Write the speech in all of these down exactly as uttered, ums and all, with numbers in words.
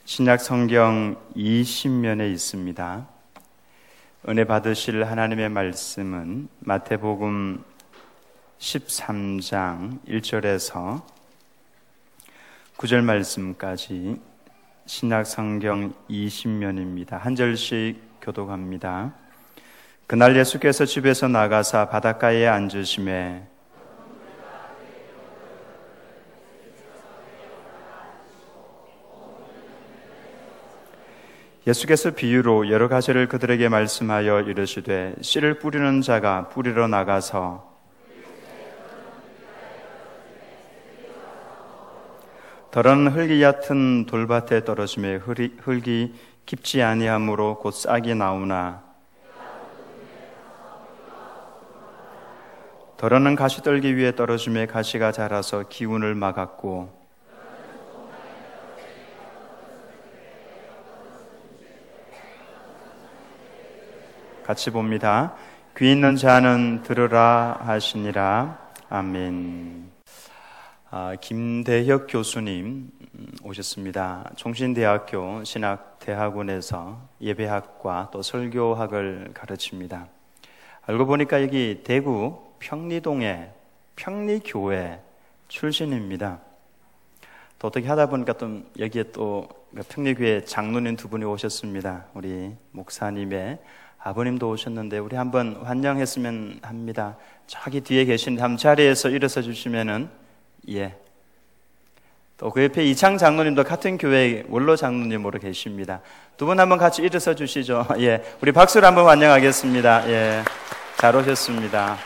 신약 성경 이십 면에 있습니다. 은혜 받으실 하나님의 말씀은 마태복음 십삼 장 일 절에서 구 절 말씀까지 신약 성경 이십 면입니다. 한 절씩 교독합니다. 그날 예수께서 집에서 나가사 바닷가에 앉으심에 예수께서 비유로 여러 가지를 그들에게 말씀하여 이르시되 씨를 뿌리는 자가 뿌리러 나가서 더러는 흙이 얕은 돌밭에 떨어지매 흙이 깊지 아니하므로 곧 싹이 나오나 더러는 가시떨기 위에 떨어지매 가시가 자라서 기운을 막았고 같이 봅니다. 귀 있는 자는 들으라 하시니라. 아멘. 아, 김대혁 교수님 오셨습니다. 총신대학교 신학대학원에서 예배학과 또 설교학을 가르칩니다. 알고 보니까 여기 대구 평리동의 평리교회 출신입니다. 또 어떻게 하다 보니까 또 여기에 또 평리교회 장로님 두 분이 오셨습니다. 우리 목사님의 아버님도 오셨는데 우리 한번 환영했으면 합니다. 저기 뒤에 계신 한 자리에서 일어서 주시면은 예. 또 그 옆에 이창 장로님도 같은 교회 원로 장로님으로 계십니다. 두 분 한번 같이 일어서 주시죠. 예. 우리 박수로 한번 환영하겠습니다. 예. 잘 오셨습니다.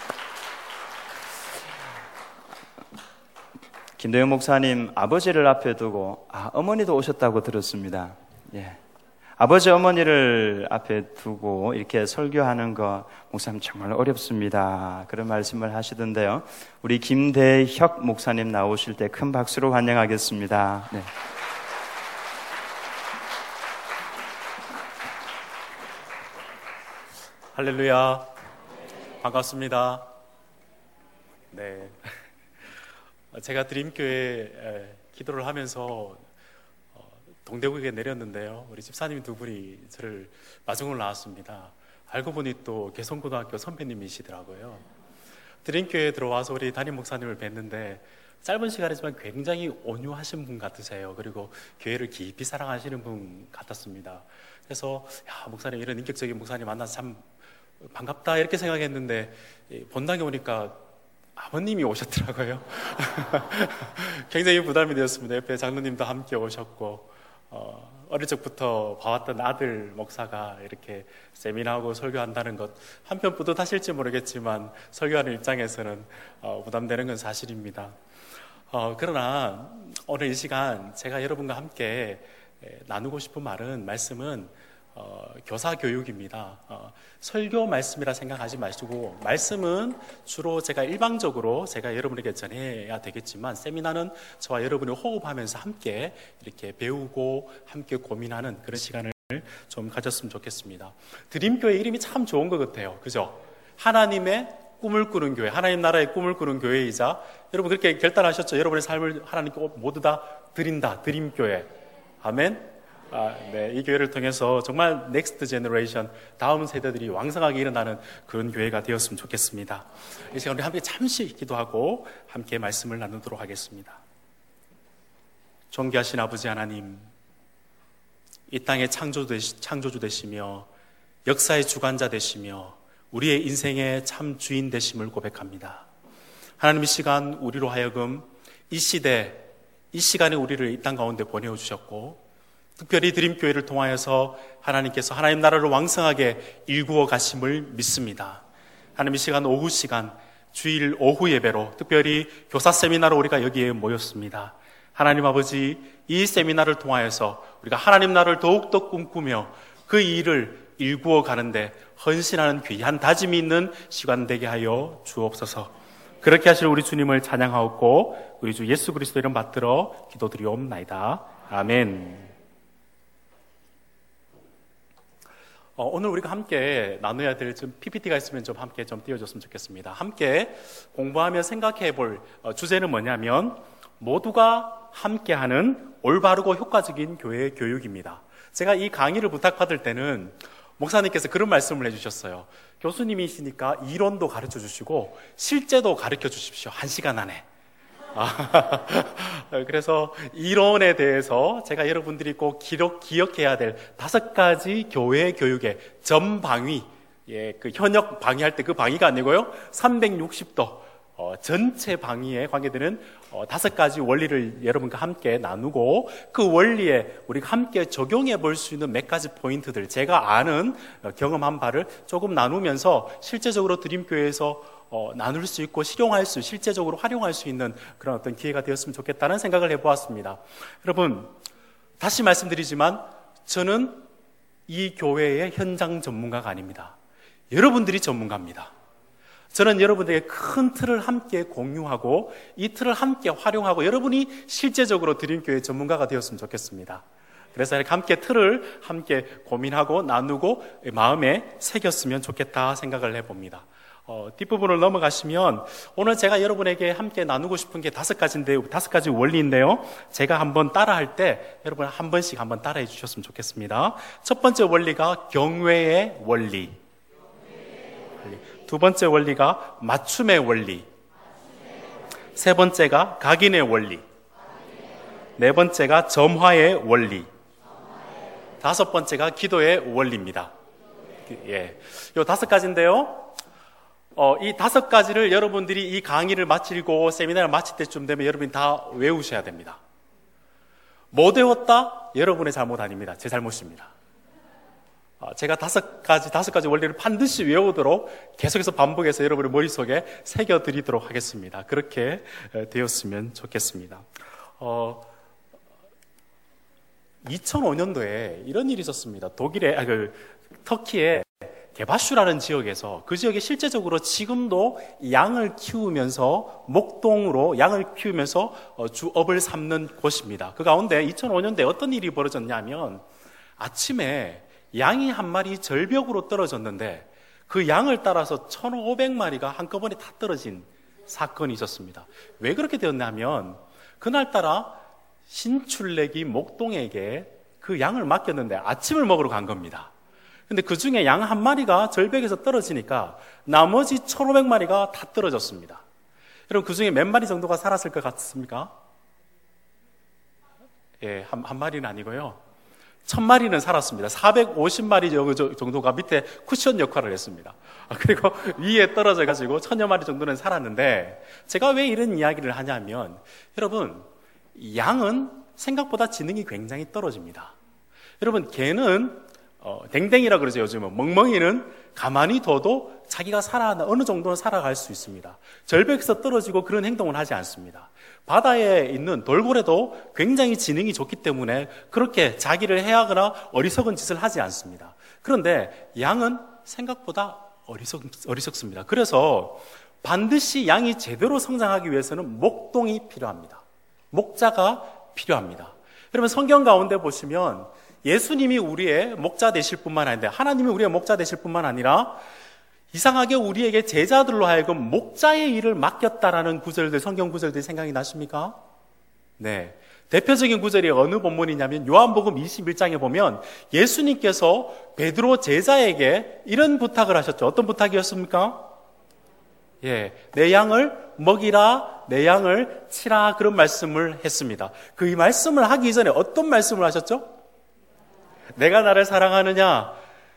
김대영 목사님 아버지를 앞에 두고 아, 어머니도 오셨다고 들었습니다. 예. 아버지 어머니를 앞에 두고 이렇게 설교하는 거 목사님 정말 어렵습니다. 그런 말씀을 하시던데요. 우리 김대혁 목사님 나오실 때 큰 박수로 환영하겠습니다. 네. 할렐루야. 반갑습니다. 네. 제가 드림교회 기도를 하면서 동대구에 내렸는데요. 우리 집사님 두 분이 저를 마중을 나왔습니다. 알고 보니 또 개성고등학교 선배님이시더라고요. 드림교회에 들어와서 우리 담임 목사님을 뵀는데 짧은 시간이지만 굉장히 온유하신 분 같으세요. 그리고 교회를 깊이 사랑하시는 분 같았습니다. 그래서 야, 목사님 이런 인격적인 목사님 만나서 참 반갑다 이렇게 생각했는데 본당에 오니까 아버님이 오셨더라고요. 굉장히 부담이 되었습니다. 옆에 장로님도 함께 오셨고 어, 어릴 적부터 봐왔던 아들 목사가 이렇게 세미나하고 설교한다는 것 한편 뿌듯하실지 모르겠지만 설교하는 입장에서는 어, 부담되는 건 사실입니다. 어, 그러나 오늘 이 시간 제가 여러분과 함께 나누고 싶은 말은 말씀은 어, 교사 교육입니다. 어, 설교 말씀이라 생각하지 마시고 말씀은 주로 제가 일방적으로 제가 여러분에게 전해야 되겠지만 세미나는 저와 여러분이 호흡하면서 함께 이렇게 배우고 함께 고민하는 그런 시간을 좀 가졌으면 좋겠습니다. 드림교회 이름이 참 좋은 것 같아요. 그죠? 하나님의 꿈을 꾸는 교회, 하나님 나라의 꿈을 꾸는 교회이자 여러분 그렇게 결단하셨죠? 여러분의 삶을 하나님께 모두 다 드린다. 드림교회. 아멘. 아, 네, 이 교회를 통해서 정말 넥스트 제너레이션, 다음 세대들이 왕성하게 일어나는 그런 교회가 되었으면 좋겠습니다. 이 시간 우리 함께 잠시 기도하고 함께 말씀을 나누도록 하겠습니다. 존귀하신 아버지 하나님, 이 땅의 창조주, 되시, 창조주 되시며 역사의 주관자 되시며 우리의 인생의 참 주인 되심을 고백합니다. 하나님 이 시간 우리로 하여금 이 시대, 이 시간에 우리를 이 땅 가운데 보내어 주셨고 특별히 드림교회를 통하여서 하나님께서 하나님 나라를 왕성하게 일구어 가심을 믿습니다. 하나님 이 시간 오후 시간 주일 오후 예배로 특별히 교사 세미나로 우리가 여기에 모였습니다. 하나님 아버지 이 세미나를 통하여서 우리가 하나님 나라를 더욱더 꿈꾸며 그 일을 일구어 가는데 헌신하는 귀한 다짐이 있는 시간 되게 하여 주옵소서. 그렇게 하실 우리 주님을 찬양하옵고 우리 주 예수 그리스도 이름 받들어 기도드리옵나이다. 아멘. 어, 오늘 우리가 함께 나눠야 될 좀 피피티가 있으면 좀 함께 좀 띄워줬으면 좋겠습니다. 함께 공부하며 생각해 볼 어, 주제는 뭐냐면 모두가 함께하는 올바르고 효과적인 교회 교육입니다. 제가 이 강의를 부탁받을 때는 목사님께서 그런 말씀을 해주셨어요. 교수님이시니까 이론도 가르쳐 주시고 실제도 가르쳐 주십시오. 한 시간 안에. 아, 그래서 이론에 대해서 제가 여러분들이 꼭 기록, 기억해야 될 다섯 가지 교회 교육의 전방위, 예, 그 현역 방위할 때 그 방위가 아니고요, 삼백육십 도 어, 전체 방위에 관계되는 어, 다섯 가지 원리를 여러분과 함께 나누고 그 원리에 우리가 함께 적용해 볼 수 있는 몇 가지 포인트들, 제가 아는 어, 경험한 바를 조금 나누면서 실제적으로 드림교회에서 어, 나눌 수 있고 실용할 수, 실제적으로 활용할 수 있는 그런 어떤 기회가 되었으면 좋겠다는 생각을 해보았습니다. 여러분, 다시 말씀드리지만 저는 이 교회의 현장 전문가가 아닙니다. 여러분들이 전문가입니다. 저는 여러분들에게 큰 틀을 함께 공유하고 이 틀을 함께 활용하고 여러분이 실제적으로 드림교회 전문가가 되었으면 좋겠습니다. 그래서 이렇게 함께 틀을 함께 고민하고 나누고 마음에 새겼으면 좋겠다 생각을 해봅니다. 어, 뒷부분을 넘어가시면 오늘 제가 여러분에게 함께 나누고 싶은 게 다섯 가지인데요. 다섯 가지 원리인데요. 제가 한번 따라할 때 여러분 한 번씩 한번 따라해 주셨으면 좋겠습니다. 첫 번째 원리가 경외의 원리. 두 번째 원리가 맞춤의 원리. 세 번째가 각인의 원리. 네 번째가 점화의 원리. 다섯 번째가 기도의 원리입니다. 예, 요 다섯 가지인데요. 어, 이 다섯 가지를 여러분들이 이 강의를 마치고 세미나를 마칠 때쯤 되면 여러분이 다 외우셔야 됩니다. 못 외웠다? 여러분의 잘못 아닙니다. 제 잘못입니다. 어, 제가 다섯 가지, 다섯 가지 원리를 반드시 외우도록 계속해서 반복해서 여러분의 머릿속에 새겨드리도록 하겠습니다. 그렇게 되었으면 좋겠습니다. 어, 이천오 년도에 이런 일이 있었습니다. 독일의, 아, 그, 터키의 게바슈라는 지역에서 그 지역에 실제적으로 지금도 양을 키우면서 목동으로 양을 키우면서 주업을 삼는 곳입니다. 그 가운데 이천오 년도에 어떤 일이 벌어졌냐면 아침에 양이 한 마리 절벽으로 떨어졌는데 그 양을 따라서 천오백 마리가 한꺼번에 다 떨어진 사건이 있었습니다. 왜 그렇게 되었냐면 그날따라 신출내기 목동에게 그 양을 맡겼는데 아침을 먹으러 간 겁니다. 근데 그 중에 양 한 마리가 절벽에서 떨어지니까 나머지 천오백 마리가 다 떨어졌습니다. 여러분, 그 중에 몇 마리 정도가 살았을 것 같습니까? 예, 한, 한 마리는 아니고요. 천 마리는 살았습니다. 사백오십 마리 정도가 밑에 쿠션 역할을 했습니다. 그리고 위에 떨어져가지고 천여 마리 정도는 살았는데, 제가 왜 이런 이야기를 하냐면, 여러분, 양은 생각보다 지능이 굉장히 떨어집니다. 여러분, 개는 어, 댕댕이라 그러죠, 요즘은. 멍멍이는 가만히 둬도 자기가 살아, 어느 정도는 살아갈 수 있습니다. 절벽에서 떨어지고 그런 행동을 하지 않습니다. 바다에 있는 돌고래도 굉장히 지능이 좋기 때문에 그렇게 자기를 해하거나 어리석은 짓을 하지 않습니다. 그런데 양은 생각보다 어리석, 어리석습니다. 그래서 반드시 양이 제대로 성장하기 위해서는 목동이 필요합니다. 목자가 필요합니다. 여러분, 성경 가운데 보시면 예수님이 우리의 목자 되실 뿐만 아닌데 하나님이 우리의 목자 되실 뿐만 아니라 이상하게 우리에게 제자들로 하여금 목자의 일을 맡겼다라는 구절들, 성경 구절들이 생각이 나십니까? 네. 대표적인 구절이 어느 본문이냐면 요한복음 이십일 장에 보면 예수님께서 베드로 제자에게 이런 부탁을 하셨죠. 어떤 부탁이었습니까? 예, 내 양을 먹이라, 내 양을 치라, 그런 말씀을 했습니다. 그 이 말씀을 하기 전에 어떤 말씀을 하셨죠? 내가 나를 사랑하느냐?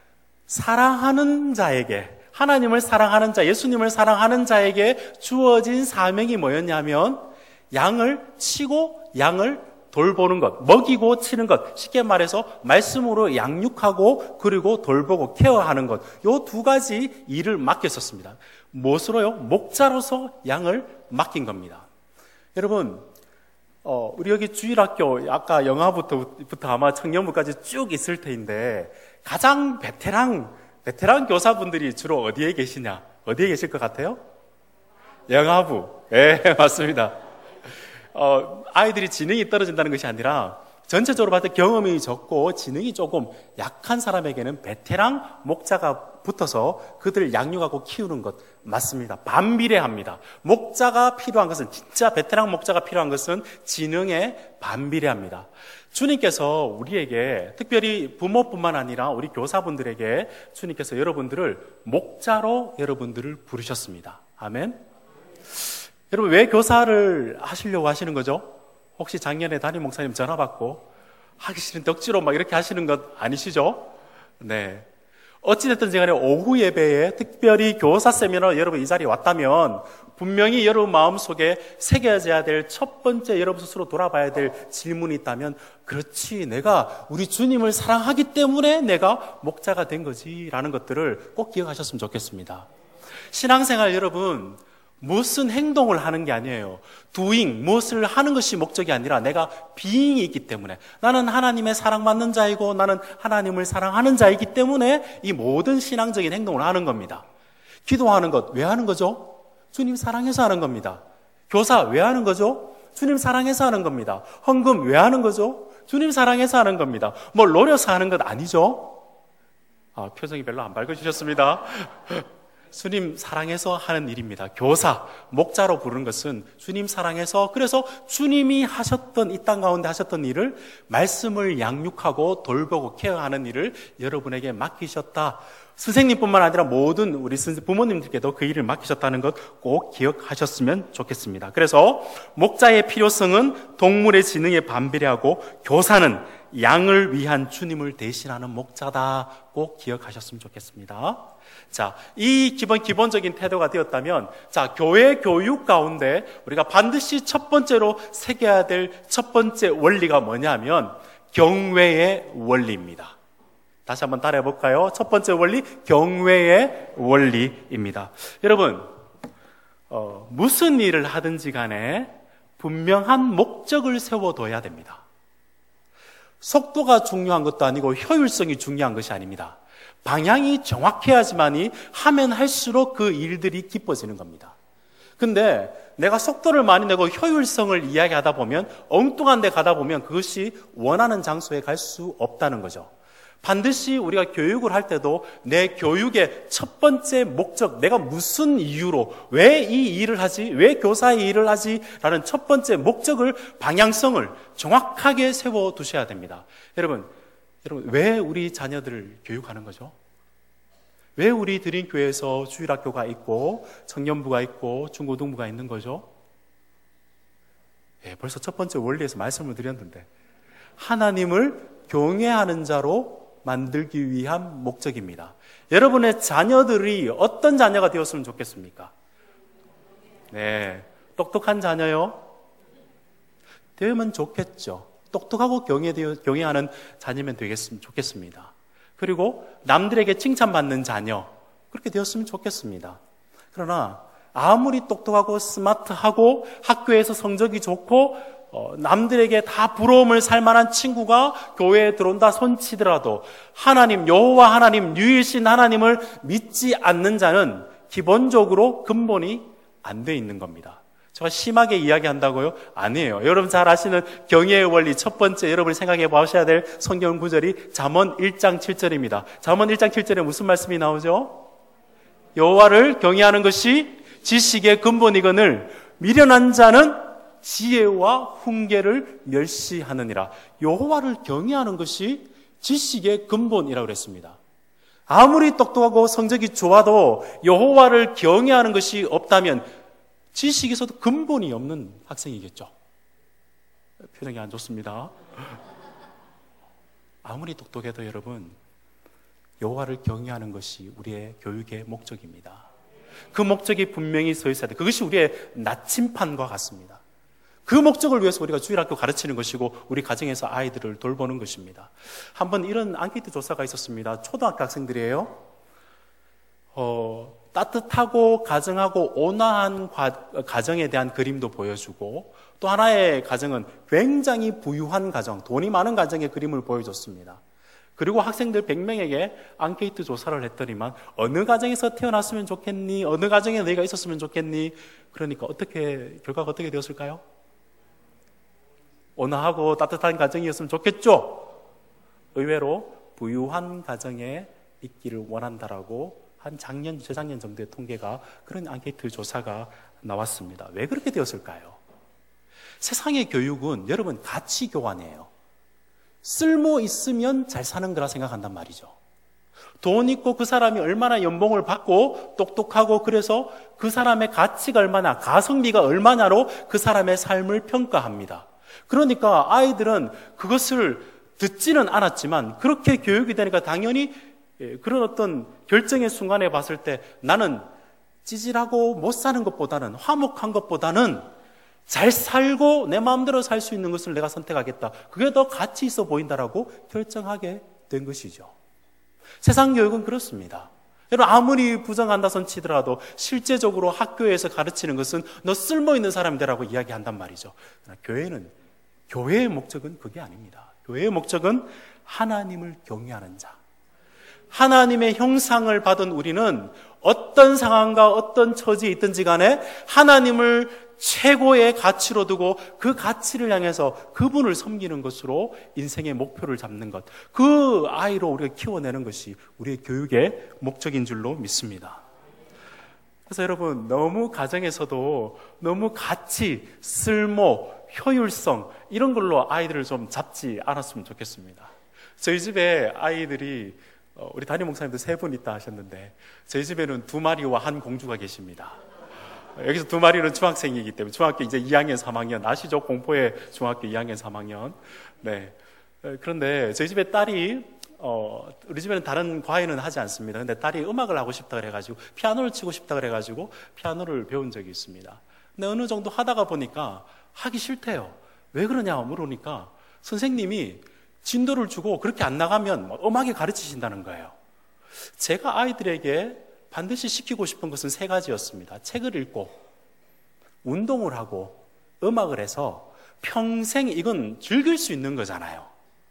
사랑하는 자에게, 하나님을 사랑하는 자, 예수님을 사랑하는 자에게 주어진 사명이 뭐였냐면 양을 치고 양을 돌보는 것, 먹이고 치는 것, 쉽게 말해서 말씀으로 양육하고 그리고 돌보고 케어하는 것, 요 두 가지 일을 맡겼었습니다. 무엇으로요? 목자로서 양을 맡긴 겁니다. 여러분, 어, 우리 여기 주일학교, 아까 영화부터 아마 청년부까지 쭉 있을 테인데, 가장 베테랑, 베테랑 교사분들이 주로 어디에 계시냐? 어디에 계실 것 같아요? 영화부. 예, 네, 맞습니다. 어, 아이들이 지능이 떨어진다는 것이 아니라, 전체적으로 봤을 때 경험이 적고 지능이 조금 약한 사람에게는 베테랑 목자가 붙어서 그들을 양육하고 키우는 것 맞습니다. 반비례합니다. 목자가 필요한 것은, 진짜 베테랑 목자가 필요한 것은 지능에 반비례합니다. 주님께서 우리에게, 특별히 부모뿐만 아니라 우리 교사분들에게 주님께서 여러분들을 목자로 여러분들을 부르셨습니다. 아멘. 여러분, 왜 교사를 하시려고 하시는 거죠? 혹시 작년에 담임 목사님 전화 받고 하기 싫은 덕지로 막 이렇게 하시는 것 아니시죠? 네. 어찌됐든지 간에 오후 예배에 특별히 교사 세미나로 여러분 이 자리에 왔다면 분명히 여러분 마음속에 새겨져야 될 첫 번째, 여러분 스스로 돌아봐야 될 질문이 있다면, 그렇지, 내가 우리 주님을 사랑하기 때문에 내가 목자가 된 거지 라는 것들을 꼭 기억하셨으면 좋겠습니다. 신앙생활 여러분, 무슨 행동을 하는 게 아니에요. doing, 무엇을 하는 것이 목적이 아니라 내가 being이 있기 때문에, 나는 하나님의 사랑받는 자이고 나는 하나님을 사랑하는 자이기 때문에 이 모든 신앙적인 행동을 하는 겁니다. 기도하는 것 왜 하는 거죠? 주님 사랑해서 하는 겁니다. 교사 왜 하는 거죠? 주님 사랑해서 하는 겁니다. 헌금 왜 하는 거죠? 주님 사랑해서 하는 겁니다. 뭘 노려서 하는 것 아니죠? 아, 표정이 별로 안 밝아지셨습니다. 주님 사랑해서 하는 일입니다. 교사, 목자로 부르는 것은 주님 사랑해서, 그래서 주님이 하셨던, 이 땅 가운데 하셨던 일을, 말씀을 양육하고 돌보고 케어하는 일을 여러분에게 맡기셨다. 선생님뿐만 아니라 모든 우리 부모님들께도 그 일을 맡기셨다는 것 꼭 기억하셨으면 좋겠습니다. 그래서 목자의 필요성은 동물의 지능에 반비례하고, 교사는 양을 위한 주님을 대신하는 목자다. 꼭 기억하셨으면 좋겠습니다. 자, 이 기본, 기본적인 태도가 되었다면, 자, 교회 교육 가운데 우리가 반드시 첫 번째로 새겨야 될 첫 번째 원리가 뭐냐면, 경외의 원리입니다. 다시 한번 따라해 볼까요? 첫 번째 원리, 경외의 원리입니다. 여러분, 어, 무슨 일을 하든지 간에 분명한 목적을 세워둬야 됩니다. 속도가 중요한 것도 아니고 효율성이 중요한 것이 아닙니다. 방향이 정확해야지만이 하면 할수록 그 일들이 기뻐지는 겁니다. 근데 내가 속도를 많이 내고 효율성을 이야기하다 보면, 엉뚱한 데 가다 보면 그것이 원하는 장소에 갈 수 없다는 거죠. 반드시 우리가 교육을 할 때도 내 교육의 첫 번째 목적, 내가 무슨 이유로 왜 이 일을 하지, 왜 교사의 일을 하지 라는 첫 번째 목적을, 방향성을 정확하게 세워두셔야 됩니다. 여러분, 여러분 왜 우리 자녀들을 교육하는 거죠? 왜 우리 드림교회에서 주일학교가 있고 청년부가 있고 중고등부가 있는 거죠? 예, 벌써 첫 번째 원리에서 말씀을 드렸는데, 하나님을 경외하는 자로 만들기 위한 목적입니다. 여러분의 자녀들이 어떤 자녀가 되었으면 좋겠습니까? 네, 똑똑한 자녀요? 되면 좋겠죠. 똑똑하고 경외, 경외하는 자녀면 되겠으면 좋겠습니다. 그리고 남들에게 칭찬받는 자녀, 그렇게 되었으면 좋겠습니다. 그러나 아무리 똑똑하고 스마트하고 학교에서 성적이 좋고 어, 남들에게 다 부러움을 살 만한 친구가 교회에 들어온다 손치더라도 하나님, 여호와 하나님, 유일신 하나님을 믿지 않는 자는 기본적으로 근본이 안 돼 있는 겁니다. 제가 심하게 이야기한다고요? 아니에요. 여러분 잘 아시는 경외의 원리 첫 번째, 여러분이 생각해 보셔야 될 성경 구절이 잠언 일 장 칠 절입니다. 잠언 일 장 칠 절에 무슨 말씀이 나오죠? 여호와를 경외하는 것이 지식의 근본이거늘 미련한 자는 지혜와 훈계를 멸시하느니라. 여호와를 경외하는 것이 지식의 근본이라고 그랬습니다. 아무리 똑똑하고 성적이 좋아도 여호와를 경외하는 것이 없다면 지식에서도 근본이 없는 학생이겠죠. 표정이 안 좋습니다. 아무리 똑똑해도 여러분, 여호와를 경외하는 것이 우리의 교육의 목적입니다. 그 목적이 분명히 서 있어야 돼. 그것이 우리의 나침판과 같습니다. 그 목적을 위해서 우리가 주일학교 가르치는 것이고 우리 가정에서 아이들을 돌보는 것입니다. 한번 이런 앙케이트 조사가 있었습니다. 초등학교 학생들이에요. 어, 따뜻하고 가정하고 온화한 과, 가정에 대한 그림도 보여주고, 또 하나의 가정은 굉장히 부유한 가정, 돈이 많은 가정의 그림을 보여줬습니다. 그리고 학생들 백 명에게 앙케이트 조사를 했더니만, 어느 가정에서 태어났으면 좋겠니? 어느 가정에 너희가 있었으면 좋겠니? 그러니까 어떻게, 결과가 어떻게 되었을까요? 온화하고 따뜻한 가정이었으면 좋겠죠. 의외로 부유한 가정에 있기를 원한다라고 한 작년, 재작년 정도의 통계가 그런 앙케이트 조사가 나왔습니다. 왜 그렇게 되었을까요? 세상의 교육은 여러분 가치 교환이에요. 쓸모 있으면 잘 사는 거라 생각한단 말이죠. 돈 있고 그 사람이 얼마나 연봉을 받고 똑똑하고 그래서 그 사람의 가치가 얼마나, 가성비가 얼마나로 그 사람의 삶을 평가합니다. 그러니까 아이들은 그것을 듣지는 않았지만 그렇게 교육이 되니까 당연히 그런 어떤 결정의 순간에 봤을 때 나는 찌질하고 못 사는 것보다는, 화목한 것보다는 잘 살고 내 마음대로 살 수 있는 것을 내가 선택하겠다. 그게 더 가치 있어 보인다라고 결정하게 된 것이죠. 세상 교육은 그렇습니다. 여러분 아무리 부정한다 손 치더라도 실제적으로 학교에서 가르치는 것은 너 쓸모있는 사람이 되라고 이야기한단 말이죠. 그러나 교회는, 교회의 목적은 그게 아닙니다. 교회의 목적은 하나님을 경외하는 자. 하나님의 형상을 받은 우리는 어떤 상황과 어떤 처지에 있든지 간에 하나님을 최고의 가치로 두고 그 가치를 향해서 그분을 섬기는 것으로 인생의 목표를 잡는 것, 그 아이로 우리가 키워내는 것이 우리의 교육의 목적인 줄로 믿습니다. 그래서 여러분 너무 가정에서도 너무 가치, 쓸모, 효율성 이런 걸로 아이들을 좀 잡지 않았으면 좋겠습니다. 저희 집에 아이들이 우리 담임 목사님도 세 분 있다 하셨는데 저희 집에는 두 마리와 한 공주가 계십니다. 여기서 두 마리는 중학생이기 때문에 중학교 이제 이 학년, 삼 학년 아시죠? 공포의 중학교 이 학년, 삼 학년. 네. 그런데 저희 집에 딸이 어, 우리 집에는 다른 과외는 하지 않습니다. 근데 딸이 음악을 하고 싶다 그래가지고 피아노를 치고 싶다 그래가지고 피아노를 배운 적이 있습니다. 근데 어느 정도 하다가 보니까 하기 싫대요. 왜 그러냐 물으니까 선생님이 진도를 주고 그렇게 안 나가면 음악에 가르치신다는 거예요. 제가 아이들에게 반드시 시키고 싶은 것은 세 가지였습니다. 책을 읽고 운동을 하고 음악을 해서 평생 이건 즐길 수 있는 거잖아요.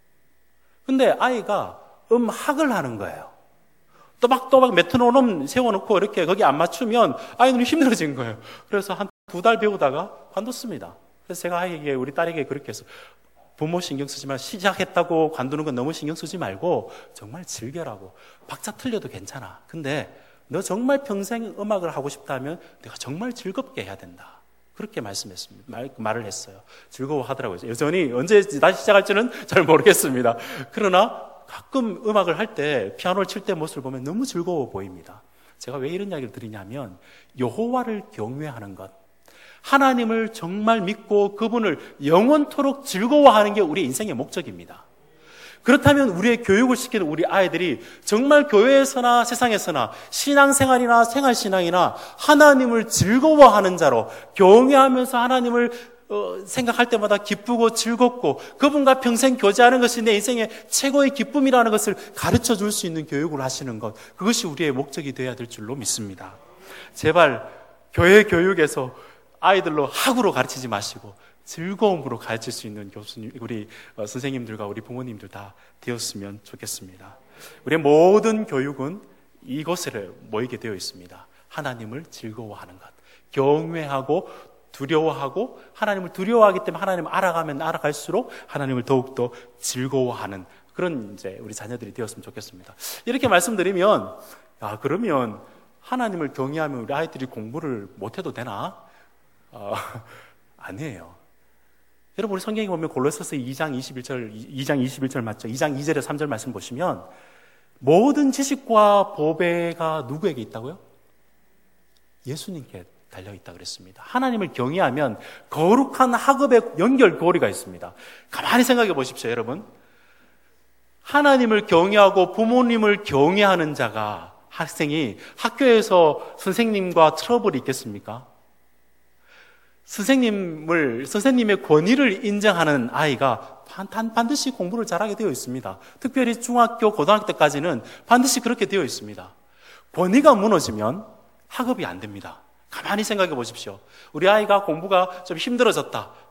근데 아이가 음악을 하는 거예요. 또박또박 메트로놈 세워놓고 이렇게 거기 안 맞추면 아이는 힘들어진 거예요. 그래서 한 두 달 배우다가 관뒀습니다. 그래서 제가 아이에게, 우리 딸에게 그렇게 해서 부모 신경 쓰지 말고 시작했다고 관두는 건 너무 신경 쓰지 말고 정말 즐겨라고. 박자 틀려도 괜찮아. 근데 너 정말 평생 음악을 하고 싶다면 내가 정말 즐겁게 해야 된다. 그렇게 말씀했습니다. 말, 말을 했어요. 즐거워하더라고요. 여전히 언제 다시 시작할지는 잘 모르겠습니다. 그러나 가끔 음악을 할 때 피아노를 칠 때 모습을 보면 너무 즐거워 보입니다. 제가 왜 이런 이야기를 드리냐면 여호와를 경외하는 것, 하나님을 정말 믿고 그분을 영원토록 즐거워하는 게 우리 인생의 목적입니다. 그렇다면 우리의 교육을 시키는 우리 아이들이 정말 교회에서나 세상에서나 신앙생활이나 생활신앙이나 하나님을 즐거워하는 자로 경외하면서 하나님을 어, 생각할 때마다 기쁘고 즐겁고 그분과 평생 교제하는 것이 내 인생의 최고의 기쁨이라는 것을 가르쳐 줄 수 있는 교육을 하시는 것, 그것이 우리의 목적이 되어야 될 줄로 믿습니다. 제발 교회 교육에서 아이들로 학으로 가르치지 마시고 즐거움으로 가르칠 수 있는 교수님, 우리 선생님들과 우리 부모님들 다 되었으면 좋겠습니다. 우리의 모든 교육은 이곳에 모이게 되어 있습니다. 하나님을 즐거워하는 것, 경외하고 두려워하고, 하나님을 두려워하기 때문에 하나님을 알아가면 알아갈수록 하나님을 더욱더 즐거워하는 그런 이제 우리 자녀들이 되었으면 좋겠습니다. 이렇게 말씀드리면, 아, 그러면 하나님을 경외하면 우리 아이들이 공부를 못해도 되나? 어, 아니에요. 여러분, 우리 성경에 보면 골로새서 이 장 이십일 절, 이 장 이십일 절 맞죠? 이 장 이 절에 삼 절 말씀 보시면 모든 지식과 보배가 누구에게 있다고요? 예수님께 달려있다 그랬습니다. 하나님을 경외하면 거룩한 학업의 연결고리가 있습니다. 가만히 생각해 보십시오, 여러분. 하나님을 경외하고 부모님을 경외하는 자가, 학생이 학교에서 선생님과 트러블이 있겠습니까? 선생님을, 선생님의 권위를 인정하는 아이가 반, 반드시 공부를 잘하게 되어 있습니다. 특별히 중학교, 고등학교 때까지는 반드시 그렇게 되어 있습니다. 권위가 무너지면 학업이 안 됩니다. 가만히 생각해 보십시오. 우리 아이가 공부가 좀 힘들어졌다.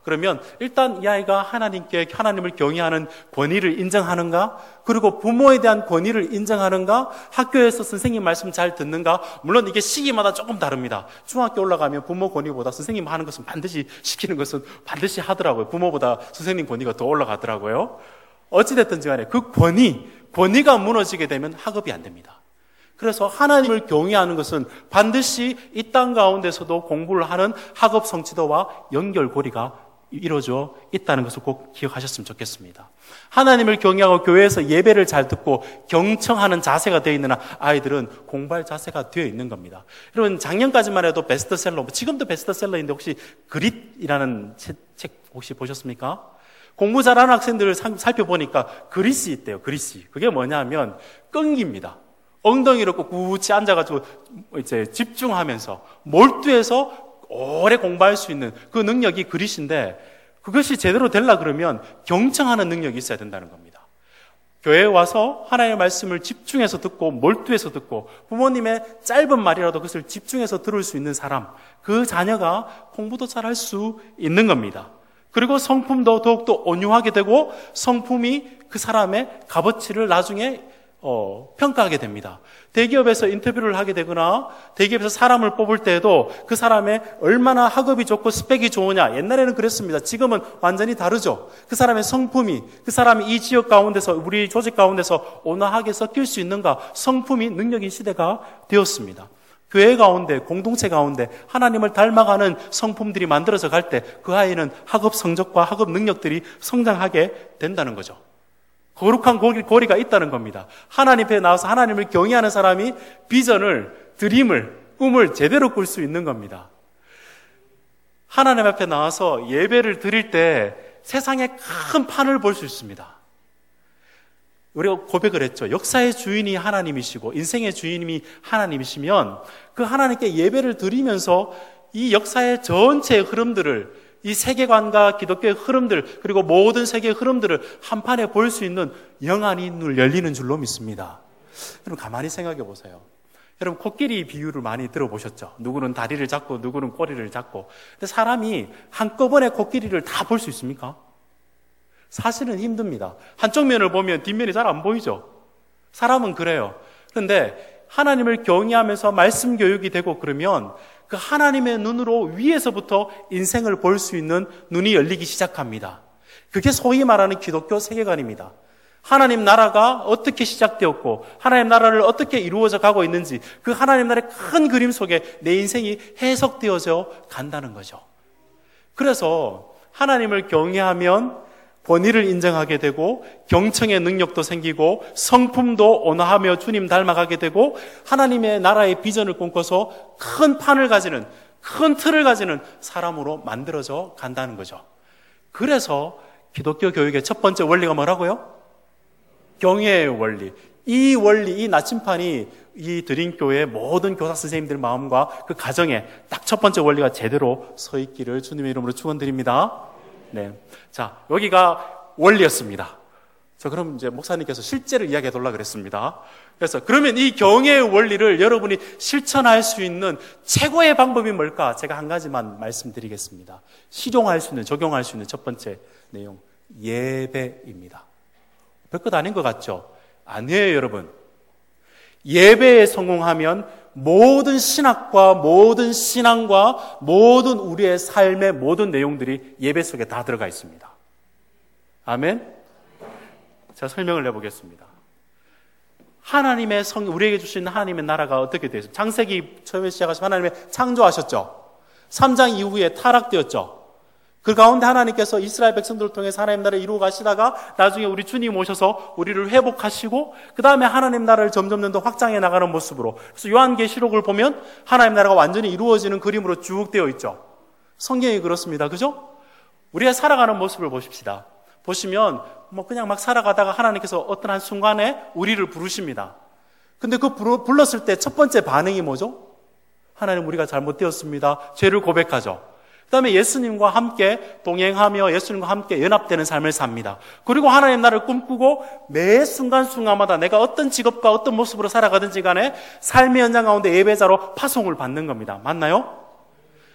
그러면 일단 이 아이가 하나님께 하나님을 경외하는 권위를 인정하는가? 그리고 부모에 대한 권위를 인정하는가? 학교에서 선생님 말씀 잘 듣는가? 물론 이게 시기마다 조금 다릅니다. 중학교 올라가면 부모 권위보다 선생님 하는 것은 반드시 시키는 것은 반드시 하더라고요. 부모보다 선생님 권위가 더 올라가더라고요. 어찌됐든지 간에 그 권위, 권위가 무너지게 되면 학업이 안 됩니다. 그래서 하나님을 경외하는 것은 반드시 이 땅 가운데서도 공부를 하는 학업 성취도와 연결고리가 이루어져 있다는 것을 꼭 기억하셨으면 좋겠습니다. 하나님을 경외하고 교회에서 예배를 잘 듣고 경청하는 자세가 되어 있는 아이들은 공부할 자세가 되어 있는 겁니다. 여러분 작년까지만 해도 베스트셀러, 지금도 베스트셀러인데 혹시 그릿이라는 책, 책 혹시 보셨습니까? 공부 잘하는 학생들을 살펴보니까 그릿이 있대요. 그릿이. 그게 뭐냐면 끈기입니다. 엉덩이를 꿋꿋이 앉아가지고 이제 집중하면서 몰두해서 오래 공부할 수 있는 그 능력이 그릿인데, 그것이 제대로 되려 그러면 경청하는 능력이 있어야 된다는 겁니다. 교회에 와서 하나님의 말씀을 집중해서 듣고 몰두해서 듣고 부모님의 짧은 말이라도 그것을 집중해서 들을 수 있는 사람, 그 자녀가 공부도 잘할 수 있는 겁니다. 그리고 성품도 더욱더 온유하게 되고 성품이 그 사람의 값어치를 나중에 어, 평가하게 됩니다. 대기업에서 인터뷰를 하게 되거나 대기업에서 사람을 뽑을 때에도 그 사람의 얼마나 학업이 좋고 스펙이 좋으냐, 옛날에는 그랬습니다. 지금은 완전히 다르죠. 그 사람의 성품이, 그 사람이 이 지역 가운데서, 우리 조직 가운데서 온화하게 섞일 수 있는가, 성품이 능력인 시대가 되었습니다. 교회 가운데, 공동체 가운데 하나님을 닮아가는 성품들이 만들어져 갈 때 그 아이는 학업 성적과 학업 능력들이 성장하게 된다는 거죠. 거룩한 고리가 있다는 겁니다. 하나님 앞에 나와서 하나님을 경외하는 사람이 비전을, 드림을, 꿈을 제대로 꿀 수 있는 겁니다. 하나님 앞에 나와서 예배를 드릴 때 세상의 큰 판을 볼 수 있습니다. 우리가 고백을 했죠. 역사의 주인이 하나님이시고 인생의 주인이 하나님이시면 그 하나님께 예배를 드리면서 이 역사의 전체의 흐름들을, 이 세계관과 기독교의 흐름들, 그리고 모든 세계의 흐름들을 한판에 볼 수 있는 영안이 눈 열리는 줄로 믿습니다. 여러분 가만히 생각해 보세요. 여러분 코끼리 비유를 많이 들어보셨죠? 누구는 다리를 잡고 누구는 꼬리를 잡고. 근데 사람이 한꺼번에 코끼리를 다 볼 수 있습니까? 사실은 힘듭니다. 한쪽 면을 보면 뒷면이 잘 안 보이죠? 사람은 그래요. 그런데 하나님을 경외하면서 말씀 교육이 되고 그러면 그 하나님의 눈으로 위에서부터 인생을 볼 수 있는 눈이 열리기 시작합니다. 그게 소위 말하는 기독교 세계관입니다. 하나님 나라가 어떻게 시작되었고 하나님 나라를 어떻게 이루어져 가고 있는지, 그 하나님 나라의 큰 그림 속에 내 인생이 해석되어져 간다는 거죠. 그래서 하나님을 경외하면 권위를 인정하게 되고 경청의 능력도 생기고 성품도 온화하며 주님 닮아가게 되고 하나님의 나라의 비전을 꿈꿔서 큰 판을 가지는, 큰 틀을 가지는 사람으로 만들어져 간다는 거죠. 그래서 기독교 교육의 첫 번째 원리가 뭐라고요? 경외의 원리. 이 원리, 이 나침판이 이 드림교회의 모든 교사 선생님들 마음과 그 가정에 딱 첫 번째 원리가 제대로 서 있기를 주님의 이름으로 축원드립니다. 네. 자, 여기가 원리였습니다. 자, 그럼 이제 목사님께서 실제를 이야기해 달라고 그랬습니다. 그래서 그러면 이 경외의 원리를 여러분이 실천할 수 있는 최고의 방법이 뭘까? 제가 한 가지만 말씀드리겠습니다. 실용할 수 있는, 적용할 수 있는 첫 번째 내용, 예배입니다. 별것 아닌 것 같죠? 아니에요, 여러분. 예배에 성공하면 모든 신학과 모든 신앙과 모든 우리의 삶의 모든 내용들이 예배 속에 다 들어가 있습니다. 아멘? 제가 설명을 해보겠습니다. 하나님의 성, 우리에게 주신 하나님의 나라가 어떻게 되어 있습니까? 창세기 처음에 시작하신 하나님의 창조하셨죠. 삼 장 이후에 타락되었죠. 그 가운데 하나님께서 이스라엘 백성들을 통해 하나님 나라를 이루어 가시다가 나중에 우리 주님 오셔서 우리를 회복하시고 그 다음에 하나님 나라를 점점 더 확장해 나가는 모습으로, 그래서 요한계시록을 보면 하나님 나라가 완전히 이루어지는 그림으로 쭉 되어 있죠. 성경이 그렇습니다. 그죠? 우리가 살아가는 모습을 보십시다. 보시면 뭐 그냥 막 살아가다가 하나님께서 어떤 한 순간에 우리를 부르십니다. 근데 그 불렀을 때 첫 번째 반응이 뭐죠? 하나님, 우리가 잘못되었습니다. 죄를 고백하죠. 그 다음에 예수님과 함께 동행하며 예수님과 함께 연합되는 삶을 삽니다. 그리고 하나님 나라를 꿈꾸고 매 순간순간마다 내가 어떤 직업과 어떤 모습으로 살아가든지 간에 삶의 현장 가운데 예배자로 파송을 받는 겁니다. 맞나요?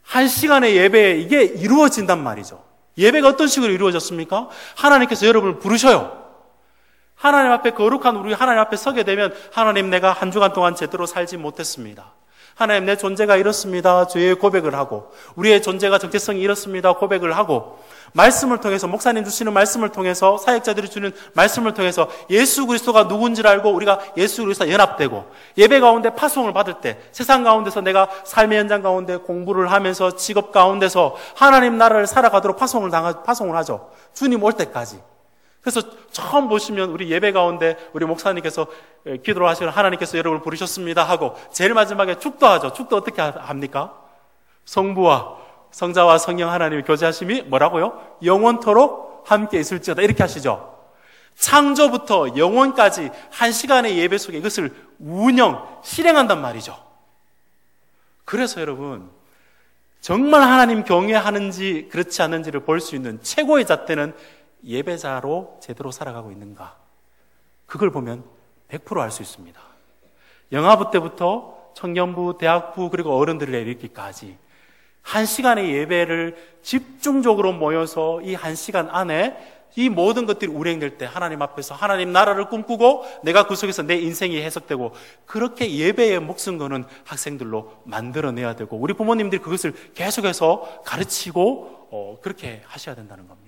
한 시간의 예배에 이게 이루어진단 말이죠. 예배가 어떤 식으로 이루어졌습니까? 하나님께서 여러분을 부르셔요. 하나님 앞에 거룩한 우리 하나님 앞에 서게 되면 하나님 내가 한 주간 동안 제대로 살지 못했습니다. 하나님 내 존재가 이렇습니다. 죄의 고백을 하고 우리의 존재가 정체성이 이렇습니다. 고백을 하고 말씀을 통해서 목사님 주시는 말씀을 통해서 사역자들이 주는 말씀을 통해서 예수 그리스도가 누군지를 알고 우리가 예수 그리스도와 연합되고 예배 가운데 파송을 받을 때 세상 가운데서 내가 삶의 현장 가운데 공부를 하면서 직업 가운데서 하나님 나라를 살아가도록 파송을 당하, 파송을 하죠. 주님 올 때까지. 그래서 처음 보시면 우리 예배 가운데 우리 목사님께서 기도를 하시면 하나님께서 여러분을 부르셨습니다 하고 제일 마지막에 축도하죠. 축도 어떻게 합니까? 성부와 성자와 성령 하나님의 교제하심이 뭐라고요? 영원토록 함께 있을지어다 이렇게 하시죠. 창조부터 영원까지 한 시간의 예배 속에 이것을 운영, 실행한단 말이죠. 그래서 여러분 정말 하나님 경외하는지 그렇지 않는지를 볼 수 있는 최고의 잣대는 예배자로 제대로 살아가고 있는가? 그걸 보면 백 퍼센트 알 수 있습니다. 영아부 때부터 청년부, 대학부 그리고 어른들을 이르기까지 한 시간의 예배를 집중적으로 모여서 이 한 시간 안에 이 모든 것들이 운행될 때 하나님 앞에서 하나님 나라를 꿈꾸고 내가 그 속에서 내 인생이 해석되고 그렇게 예배에 목숨 거는 학생들로 만들어내야 되고 우리 부모님들이 그것을 계속해서 가르치고 어, 그렇게 하셔야 된다는 겁니다.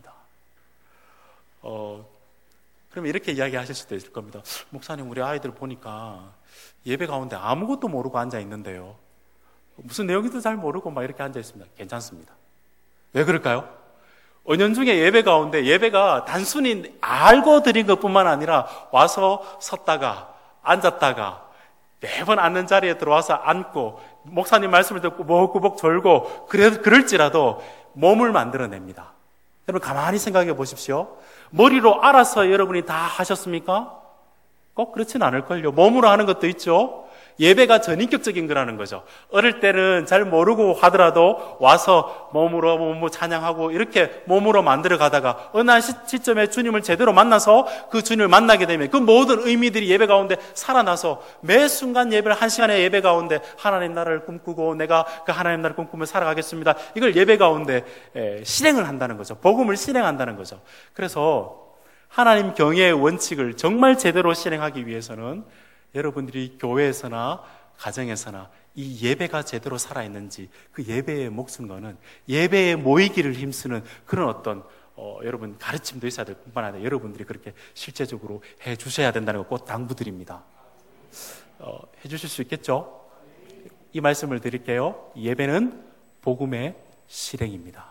어, 그러면 이렇게 이야기하실 수도 있을 겁니다. 목사님 우리 아이들 보니까 예배 가운데 아무것도 모르고 앉아 있는데요. 무슨 내용인지도 잘 모르고 막 이렇게 앉아 있습니다. 괜찮습니다. 왜 그럴까요? 은연중에 예배 가운데 예배가 단순히 알고 드린 것뿐만 아니라 와서 섰다가 앉았다가 매번 앉는 자리에 들어와서 앉고 목사님 말씀을 듣고 머구벅 졸고 그래, 그럴지라도 몸을 만들어냅니다. 여러분 가만히 생각해 보십시오. 머리로 알아서 여러분이 다 하셨습니까? 꼭 그렇진 않을걸요. 몸으로 하는 것도 있죠. 예배가 전인격적인 거라는 거죠. 어릴 때는 잘 모르고 하더라도 와서 몸으로 몸으로 찬양하고 이렇게 몸으로 만들어 가다가 어느 한 시점에 주님을 제대로 만나서 그 주님을 만나게 되면 그 모든 의미들이 예배 가운데 살아나서 매 순간 예배를 한 시간의 예배 가운데 하나님 나라를 꿈꾸고 내가 그 하나님 나라를 꿈꾸며 살아가겠습니다. 이걸 예배 가운데 실행을 한다는 거죠. 복음을 실행한다는 거죠. 그래서 하나님 경외의 원칙을 정말 제대로 실행하기 위해서는 여러분들이 교회에서나 가정에서나 이 예배가 제대로 살아있는지 그 예배에 목숨 거는 예배에 모이기를 힘쓰는 그런 어떤 어, 여러분 가르침도 있어야 될 뿐만 아니라 여러분들이 그렇게 실제적으로 해 주셔야 된다는 거 꼭 당부드립니다. 어, 해 주실 수 있겠죠? 이 말씀을 드릴게요. 예배는 복음의 실행입니다.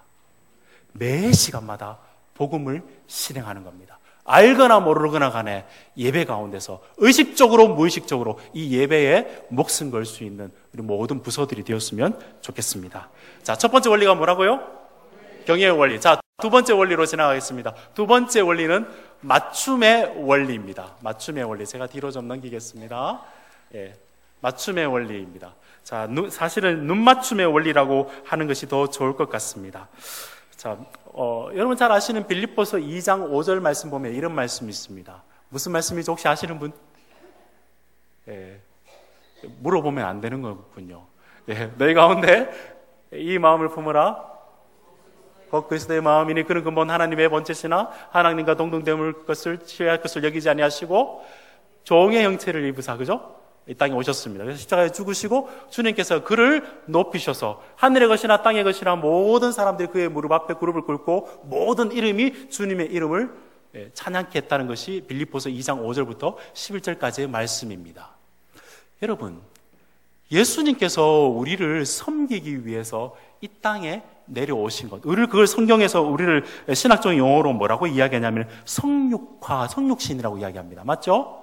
매 시간마다 복음을 실행하는 겁니다. 알거나 모르거나 간에 예배 가운데서 의식적으로 무의식적으로 이 예배에 목숨 걸 수 있는 우리 모든 부서들이 되었으면 좋겠습니다. 자, 첫 번째 원리가 뭐라고요? 경외의 원리. 자, 두 번째 원리로 지나가겠습니다. 두 번째 원리는 맞춤의 원리입니다. 맞춤의 원리. 제가 뒤로 좀 넘기겠습니다. 예, 맞춤의 원리입니다. 자, 눈, 사실은 눈 맞춤의 원리라고 하는 것이 더 좋을 것 같습니다. 자, 어, 여러분 잘 아시는 빌립보서 이 장 오 절 말씀 보면 이런 말씀이 있습니다. 무슨 말씀인지 혹시 아시는 분? 예, 물어보면 안 되는 거군요. 예, 너희 가운데 이 마음을 품으라. 곧 그리스도의 마음이니 그는 근본 하나님의 본체시나 하나님과 동등됨을 것을 취할 것을 여기지 아니하시고 종의 형체를 입으사, 그죠? 이 땅에 오셨습니다. 그래서 십자가에 죽으시고 주님께서 그를 높이셔서 하늘의 것이나 땅의 것이나 모든 사람들이 그의 무릎 앞에 무릎을 꿇고 모든 이름이 주님의 이름을 찬양케 했다는 것이 빌립보서 이 장 오 절부터 십일 절까지의 말씀입니다. 여러분, 예수님께서 우리를 섬기기 위해서 이 땅에 내려오신 것, 우리를 그걸 성경에서 우리를 신학적 용어로 뭐라고 이야기하냐면 성육화, 성육신이라고 이야기합니다. 맞죠?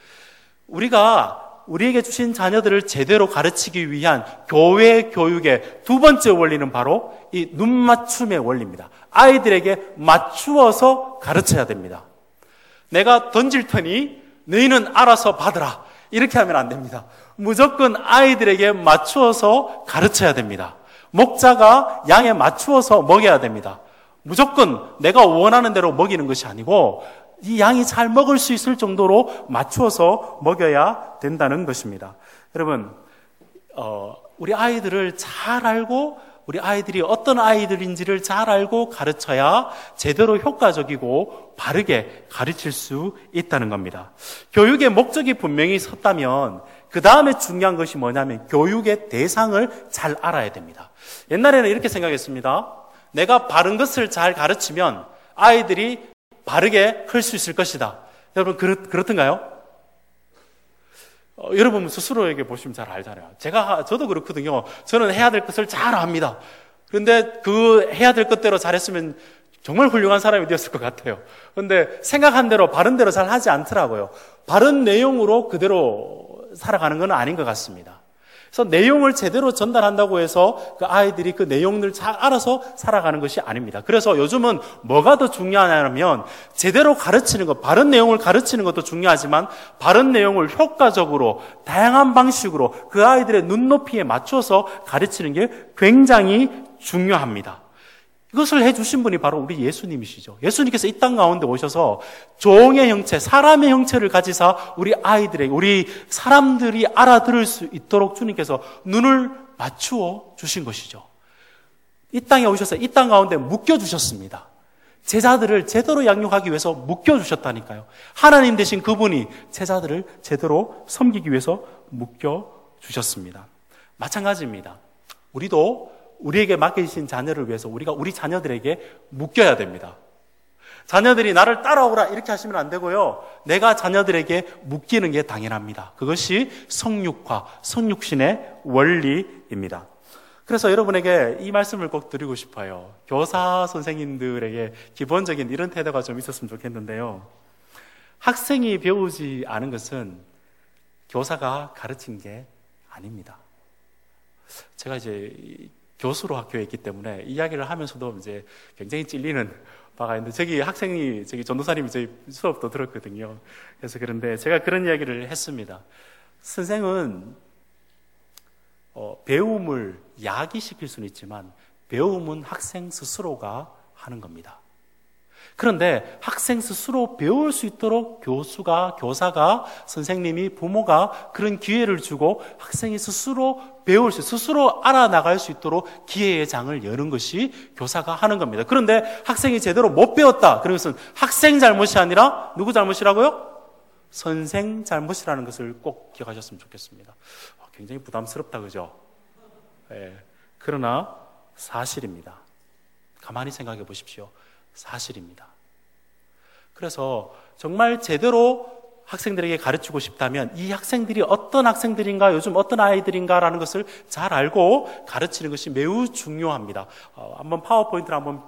우리가 우리에게 주신 자녀들을 제대로 가르치기 위한 교회 교육의 두 번째 원리는 바로 이 눈맞춤의 원리입니다. 아이들에게 맞추어서 가르쳐야 됩니다. 내가 던질 테니 너희는 알아서 받으라. 이렇게 하면 안 됩니다. 무조건 아이들에게 맞추어서 가르쳐야 됩니다. 목자가 양에 맞추어서 먹여야 됩니다. 무조건 내가 원하는 대로 먹이는 것이 아니고 이 양이 잘 먹을 수 있을 정도로 맞추어서 먹여야 된다는 것입니다. 여러분, 어, 우리 아이들을 잘 알고 우리 아이들이 어떤 아이들인지를 잘 알고 가르쳐야 제대로 효과적이고 바르게 가르칠 수 있다는 겁니다. 교육의 목적이 분명히 섰다면 그 다음에 중요한 것이 뭐냐면 교육의 대상을 잘 알아야 됩니다. 옛날에는 이렇게 생각했습니다. 내가 바른 것을 잘 가르치면 아이들이 바르게 클 수 있을 것이다. 여러분 그렇, 그렇던가요? 어, 여러분 스스로에게 보시면 잘 알잖아요. 제가 저도 그렇거든요. 저는 해야 될 것을 잘 압니다. 그런데 그 해야 될 것대로 잘했으면 정말 훌륭한 사람이 되었을 것 같아요. 그런데 생각한 대로 바른 대로 잘 하지 않더라고요. 바른 내용으로 그대로 살아가는 건 아닌 것 같습니다. 그래서 내용을 제대로 전달한다고 해서 그 아이들이 그 내용을 잘 알아서 살아가는 것이 아닙니다. 그래서 요즘은 뭐가 더 중요하냐면 제대로 가르치는 것, 바른 내용을 가르치는 것도 중요하지만 바른 내용을 효과적으로 다양한 방식으로 그 아이들의 눈높이에 맞춰서 가르치는 게 굉장히 중요합니다. 이것을 해주신 분이 바로 우리 예수님이시죠. 예수님께서 이 땅 가운데 오셔서 종의 형체, 사람의 형체를 가지사 우리 아이들에게, 우리 사람들이 알아들을 수 있도록 주님께서 눈을 맞추어 주신 것이죠. 이 땅에 오셔서 이 땅 가운데 묶여주셨습니다. 제자들을 제대로 양육하기 위해서 묶여주셨다니까요. 하나님 되신 그분이 제자들을 제대로 섬기기 위해서 묶여주셨습니다. 마찬가지입니다. 우리도 우리에게 맡기신 자녀를 위해서 우리가 우리 자녀들에게 묶여야 됩니다. 자녀들이 나를 따라오라 이렇게 하시면 안 되고요. 내가 자녀들에게 묶이는 게 당연합니다. 그것이 성육화, 성육신의 원리입니다. 그래서 여러분에게 이 말씀을 꼭 드리고 싶어요. 교사 선생님들에게 기본적인 이런 태도가 좀 있었으면 좋겠는데요. 학생이 배우지 않은 것은 교사가 가르친 게 아닙니다. 제가 이제 교수로 학교에 있기 때문에 이야기를 하면서도 이제 굉장히 찔리는 바가 있는데, 저기 학생이, 저기 전도사님이 저희 수업도 들었거든요. 그래서 그런데 제가 그런 이야기를 했습니다. 선생은, 어, 배움을 야기시킬 수는 있지만, 배움은 학생 스스로가 하는 겁니다. 그런데 학생 스스로 배울 수 있도록 교수가, 교사가, 선생님이, 부모가 그런 기회를 주고 학생이 스스로 배울 수, 스스로 알아나갈 수 있도록 기회의 장을 여는 것이 교사가 하는 겁니다. 그런데 학생이 제대로 못 배웠다. 그런 것은 학생 잘못이 아니라 누구 잘못이라고요? 선생 잘못이라는 것을 꼭 기억하셨으면 좋겠습니다. 굉장히 부담스럽다, 그죠? 예. 그러나 사실입니다. 가만히 생각해 보십시오. 사실입니다. 그래서 정말 제대로 학생들에게 가르치고 싶다면 이 학생들이 어떤 학생들인가, 요즘 어떤 아이들인가라는 것을 잘 알고 가르치는 것이 매우 중요합니다. 어, 한번 파워포인트를 한번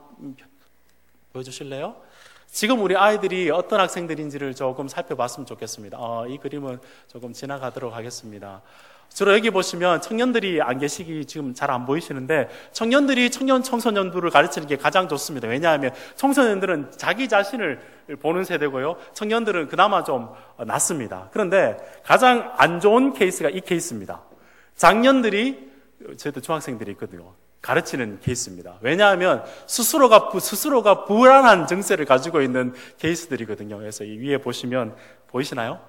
보여주실래요? 지금 우리 아이들이 어떤 학생들인지를 조금 살펴봤으면 좋겠습니다. 어, 이 그림은 조금 지나가도록 하겠습니다. 주로 여기 보시면 청년들이 안 계시기 지금 잘 안 보이시는데, 청년들이 청년 청소년들을 가르치는 게 가장 좋습니다. 왜냐하면 청소년들은 자기 자신을 보는 세대고요, 청년들은 그나마 좀 낫습니다. 그런데 가장 안 좋은 케이스가 이 케이스입니다. 장년들이, 저희도 중학생들이 있거든요, 가르치는 케이스입니다. 왜냐하면 스스로가 스스로가 불안한 정세를 가지고 있는 케이스들이거든요. 그래서 이 위에 보시면 보이시나요?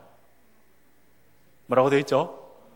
뭐라고 되어 있죠?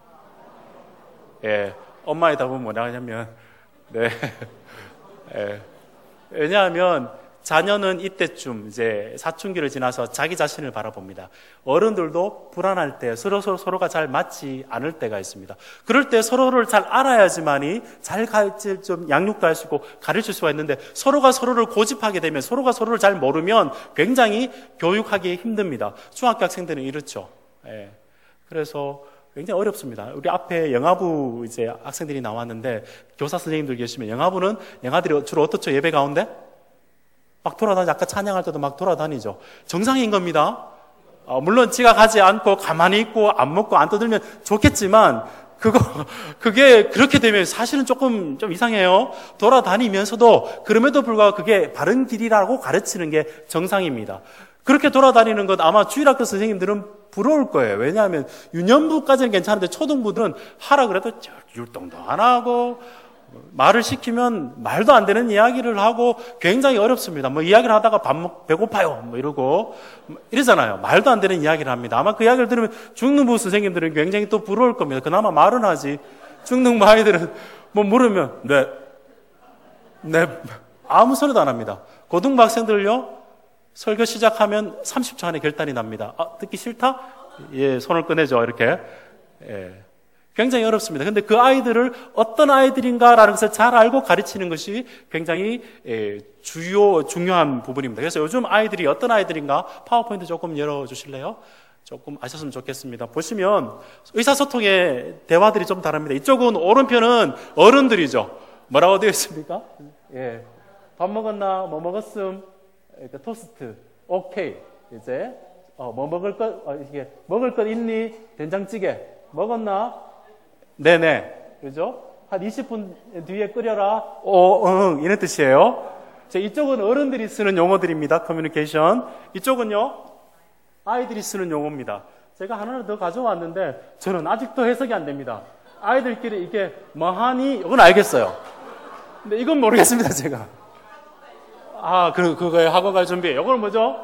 예, 엄마의 답은 뭐냐면, 네, 예, 왜냐하면 자녀는 이때쯤 이제 사춘기를 지나서 자기 자신을 바라봅니다. 어른들도 불안할 때 서로 서로 서로가 잘 맞지 않을 때가 있습니다. 그럴 때 서로를 잘 알아야지만이 잘 가르칠 좀 양육도 할 수 있고 가르칠 수가 있는데, 서로가 서로를 고집하게 되면, 서로가 서로를 잘 모르면 굉장히 교육하기 힘듭니다. 중학교 학생들은 이렇죠. 예, 그래서 굉장히 어렵습니다. 우리 앞에 영아부 이제 학생들이 나왔는데, 교사 선생님들 계시면 영아부는, 영아들이 주로 어떻죠? 예배 가운데? 막 돌아다니죠. 아까 찬양할 때도 막 돌아다니죠. 정상인 겁니다. 어, 물론 지가 가지 않고 가만히 있고 안 먹고 안 떠들면 좋겠지만, 그거, 그게 그렇게 되면 사실은 조금 좀 이상해요. 돌아다니면서도 그럼에도 불구하고 그게 바른 길이라고 가르치는 게 정상입니다. 그렇게 돌아다니는 것 아마 주일학교 선생님들은 부러울 거예요. 왜냐하면 유년부까지는 괜찮은데 초등부들은 하라 그래도 율동도 안 하고, 말을 시키면 말도 안 되는 이야기를 하고 굉장히 어렵습니다. 뭐 이야기를 하다가 밥 먹, 배고파요 뭐 이러고 이러잖아요. 말도 안 되는 이야기를 합니다. 아마 그 이야기를 들으면 중등부 선생님들은 굉장히 또 부러울 겁니다. 그나마 말은 하지, 중등부 아이들은 뭐 물으면 네, 네, 아무 소리도 안 합니다. 고등부 학생들요, 설교 시작하면 삼십 초 안에 결단이 납니다. 아, 듣기 싫다? 예, 손을 꺼내죠, 이렇게. 예. 굉장히 어렵습니다. 근데 그 아이들을 어떤 아이들인가라는 것을 잘 알고 가르치는 것이 굉장히 예, 주요, 중요한 부분입니다. 그래서 요즘 아이들이 어떤 아이들인가 파워포인트 조금 열어주실래요? 조금 아셨으면 좋겠습니다. 보시면 의사소통의 대화들이 좀 다릅니다. 이쪽은 오른편은 어른들이죠. 뭐라고 되어 있습니까? 예. 밥 먹었나? 뭐 먹었음? 그러니까 토스트. 오케이. 이제, 어, 뭐 먹을 것, 어, 이게, 먹을 것 있니? 된장찌개. 먹었나? 네네. 그죠? 한 이십 분 뒤에 끓여라. 오, 응, 이런 뜻이에요. 자, 이쪽은 어른들이 쓰는 용어들입니다. 커뮤니케이션. 이쪽은요, 아이들이 쓰는 용어입니다. 제가 하나를 더 가져왔는데, 저는 아직도 해석이 안 됩니다. 아이들끼리 이게 뭐하니? 이건 알겠어요. 근데 이건 모르겠습니다, 제가. 아, 그, 그거에 학원 갈 준비. 이건 뭐죠?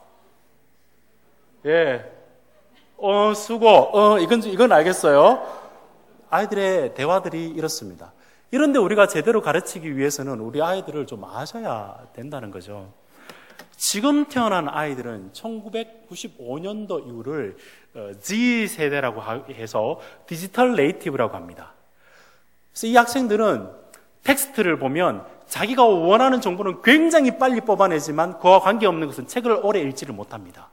예. 어, 수고. 어, 이건, 이건 알겠어요. 아이들의 대화들이 이렇습니다. 이런데 우리가 제대로 가르치기 위해서는 우리 아이들을 좀 아셔야 된다는 거죠. 지금 태어난 아이들은 천구백구십오 년도 이후를 Z세대라고 해서 디지털 네이티브라고 합니다. 그래서 이 학생들은 텍스트를 보면 자기가 원하는 정보는 굉장히 빨리 뽑아내지만 그와 관계없는 것은 책을 오래 읽지를 못합니다.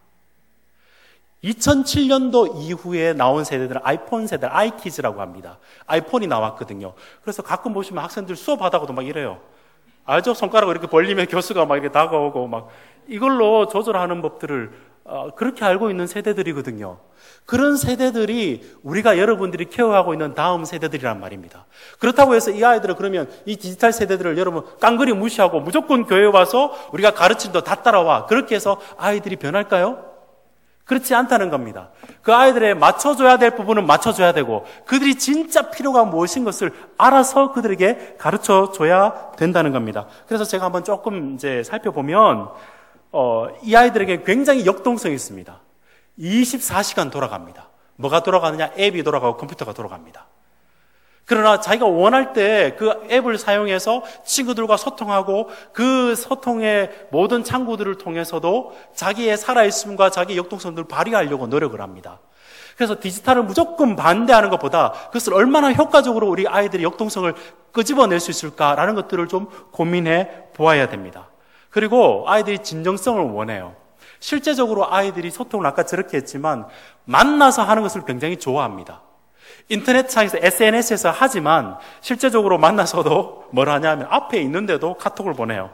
이천칠 년도 이후에 나온 세대들은 아이폰 세대, 아이키즈라고 합니다. 아이폰이 나왔거든요. 그래서 가끔 보시면 학생들 수업하다가도 막 이래요. 알죠? 손가락을 이렇게 벌리면 교수가 막 이렇게 다가오고 막 이걸로 조절하는 법들을 어, 그렇게 알고 있는 세대들이거든요. 그런 세대들이 우리가 여러분들이 케어하고 있는 다음 세대들이란 말입니다. 그렇다고 해서 이 아이들은 그러면 이 디지털 세대들을 여러분 깡그리 무시하고 무조건 교회 와서 우리가 가르친다 다 따라와. 그렇게 해서 아이들이 변할까요? 그렇지 않다는 겁니다. 그 아이들에 맞춰줘야 될 부분은 맞춰줘야 되고 그들이 진짜 필요가 무엇인 것을 알아서 그들에게 가르쳐줘야 된다는 겁니다. 그래서 제가 한번 조금 이제 살펴보면 어, 이 아이들에게 굉장히 역동성이 있습니다. 이십사 시간 돌아갑니다. 뭐가 돌아가느냐? 앱이 돌아가고 컴퓨터가 돌아갑니다. 그러나 자기가 원할 때 그 앱을 사용해서 친구들과 소통하고 그 소통의 모든 창구들을 통해서도 자기의 살아있음과 자기의 역동성들을 발휘하려고 노력을 합니다. 그래서 디지털을 무조건 반대하는 것보다 그것을 얼마나 효과적으로 우리 아이들의 역동성을 끄집어낼 수 있을까라는 것들을 좀 고민해 보아야 됩니다. 그리고 아이들이 진정성을 원해요. 실제적으로 아이들이 소통을 아까 저렇게 했지만 만나서 하는 것을 굉장히 좋아합니다. 인터넷상에서 에스엔에스에서 하지만 실제적으로 만나서도 뭘 하냐면 앞에 있는데도 카톡을 보내요.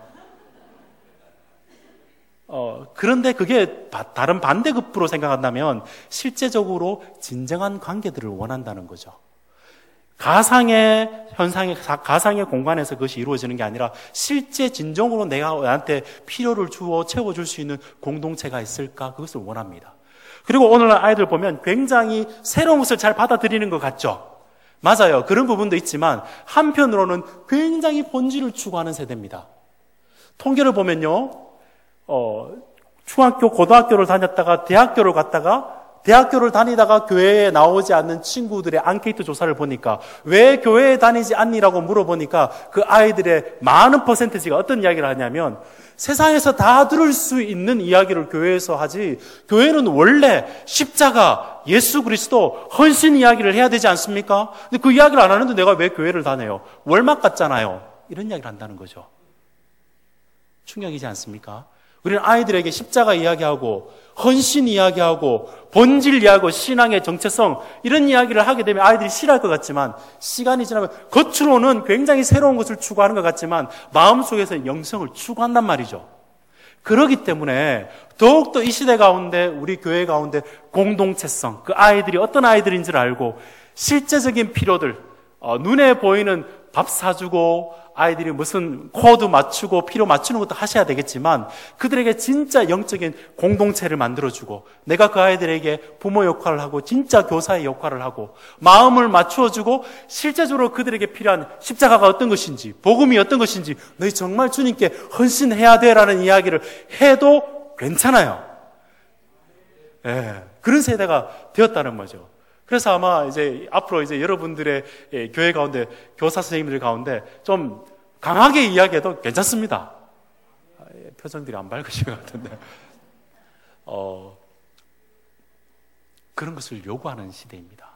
어, 그런데 그게 바, 다른 반대급부로 생각한다면 실제적으로 진정한 관계들을 원한다는 거죠. 가상의 현상의, 가상의 공간에서 그것이 이루어지는 게 아니라 실제 진정으로 내가 나한테 필요를 주어 채워줄 수 있는 공동체가 있을까? 그것을 원합니다. 그리고 오늘날 아이들 보면 굉장히 새로운 것을 잘 받아들이는 것 같죠? 맞아요. 그런 부분도 있지만 한편으로는 굉장히 본질을 추구하는 세대입니다. 통계를 보면요, 어, 중학교, 고등학교를 다녔다가 대학교를 갔다가 대학교를 다니다가 교회에 나오지 않는 친구들의 앙케이트 조사를 보니까 왜 교회에 다니지 않니라고 물어보니까 그 아이들의 많은 퍼센티지가 어떤 이야기를 하냐면 세상에서 다 들을 수 있는 이야기를 교회에서 하지 교회는 원래 십자가, 예수 그리스도, 헌신 이야기를 해야 되지 않습니까? 근데 그 이야기를 안 하는데 내가 왜 교회를 다녀요? 월막 같잖아요. 이런 이야기를 한다는 거죠. 충격이지 않습니까? 우리는 아이들에게 십자가 이야기하고 헌신 이야기하고 본질 이야기하고 신앙의 정체성 이런 이야기를 하게 되면 아이들이 싫어할 것 같지만 시간이 지나면 겉으로는 굉장히 새로운 것을 추구하는 것 같지만 마음속에서 영성을 추구한단 말이죠. 그렇기 때문에 더욱더 이 시대 가운데 우리 교회 가운데 공동체성, 그 아이들이 어떤 아이들인지를 알고 실제적인 필요들, 어, 눈에 보이는 밥 사주고 아이들이 무슨 코드 맞추고 필요 맞추는 것도 하셔야 되겠지만 그들에게 진짜 영적인 공동체를 만들어주고 내가 그 아이들에게 부모 역할을 하고 진짜 교사의 역할을 하고 마음을 맞추어주고 실제적으로 그들에게 필요한 십자가가 어떤 것인지 복음이 어떤 것인지 너희 정말 주님께 헌신해야 돼라는 이야기를 해도 괜찮아요. 예, 그런 세대가 되었다는 거죠. 그래서 아마 이제 앞으로 이제 여러분들의 예, 교회 가운데 교사 선생님들 가운데 좀 강하게 이야기해도 괜찮습니다. 표정들이 안 밝으신 것 같은데. 어, 그런 것을 요구하는 시대입니다.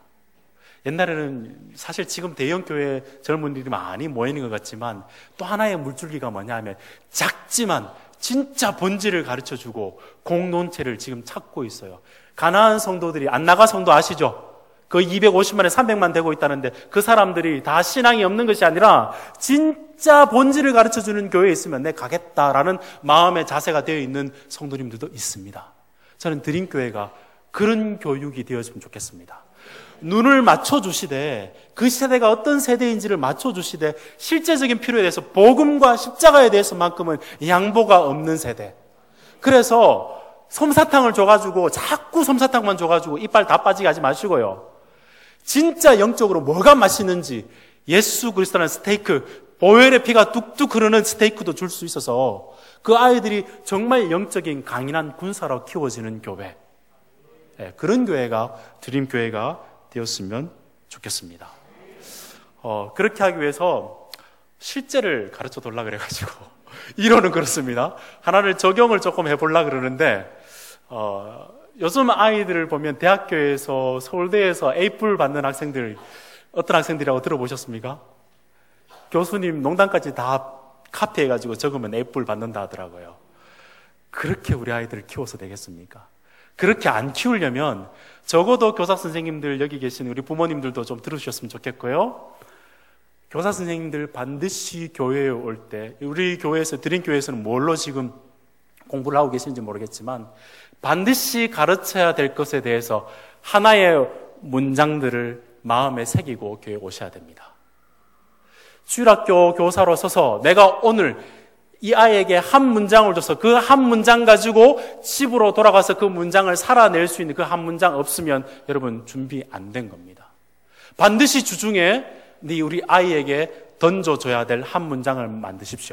옛날에는 사실 지금 대형교회 젊은이들이 많이 모이는 것 같지만 또 하나의 물줄기가 뭐냐 하면 작지만 진짜 본질을 가르쳐주고 공동체를 지금 찾고 있어요. 가나안 성도들이, 안나가 성도 아시죠? 그 이백오십만에 삼백만 되고 있다는데 그 사람들이 다 신앙이 없는 것이 아니라 진짜 본질을 가르쳐주는 교회에 있으면 내 가겠다라는 마음의 자세가 되어 있는 성도님들도 있습니다. 저는 드림교회가 그런 교육이 되었으면 좋겠습니다. 눈을 맞춰주시되 그 세대가 어떤 세대인지를 맞춰주시되 실제적인 필요에 대해서 복음과 십자가에 대해서만큼은 양보가 없는 세대. 그래서 솜사탕을 줘가지고 자꾸 솜사탕만 줘가지고 이빨 다 빠지게 하지 마시고요. 진짜 영적으로 뭐가 맛있는지 예수 그리스도라는 스테이크, 보혈의 피가 뚝뚝 흐르는 스테이크도 줄 수 있어서 그 아이들이 정말 영적인 강인한 군사로 키워지는 교회, 네, 그런 교회가 드림교회가 되었으면 좋겠습니다. 어, 그렇게 하기 위해서 실제를 가르쳐 달라 그래가지고 이론은 그렇습니다. 하나를 적용을 조금 해보려 그러는데 어, 요즘 아이들을 보면 대학교에서 서울대에서 에이뿔 받는 학생들 어떤 학생들이라고 들어보셨습니까? 교수님 농담까지 다 카피해가지고 적으면 에이뿔 받는다 하더라고요. 그렇게 우리 아이들을 키워서 되겠습니까? 그렇게 안 키우려면 적어도 교사 선생님들 여기 계신 우리 부모님들도 좀 들으셨으면 좋겠고요. 교사 선생님들 반드시 교회에 올 때 우리 교회에서 드림교회에서는 뭘로 지금 공부를 하고 계신지 모르겠지만 반드시 가르쳐야 될 것에 대해서 하나의 문장들을 마음에 새기고 교회에 오셔야 됩니다. 주일학교 교사로 서서 내가 오늘 이 아이에게 한 문장을 줘서 그 한 문장 가지고 집으로 돌아가서 그 문장을 살아낼 수 있는 그 한 문장 없으면 여러분 준비 안 된 겁니다. 반드시 주중에 네 우리 아이에게 던져줘야 될 한 문장을 만드십시오.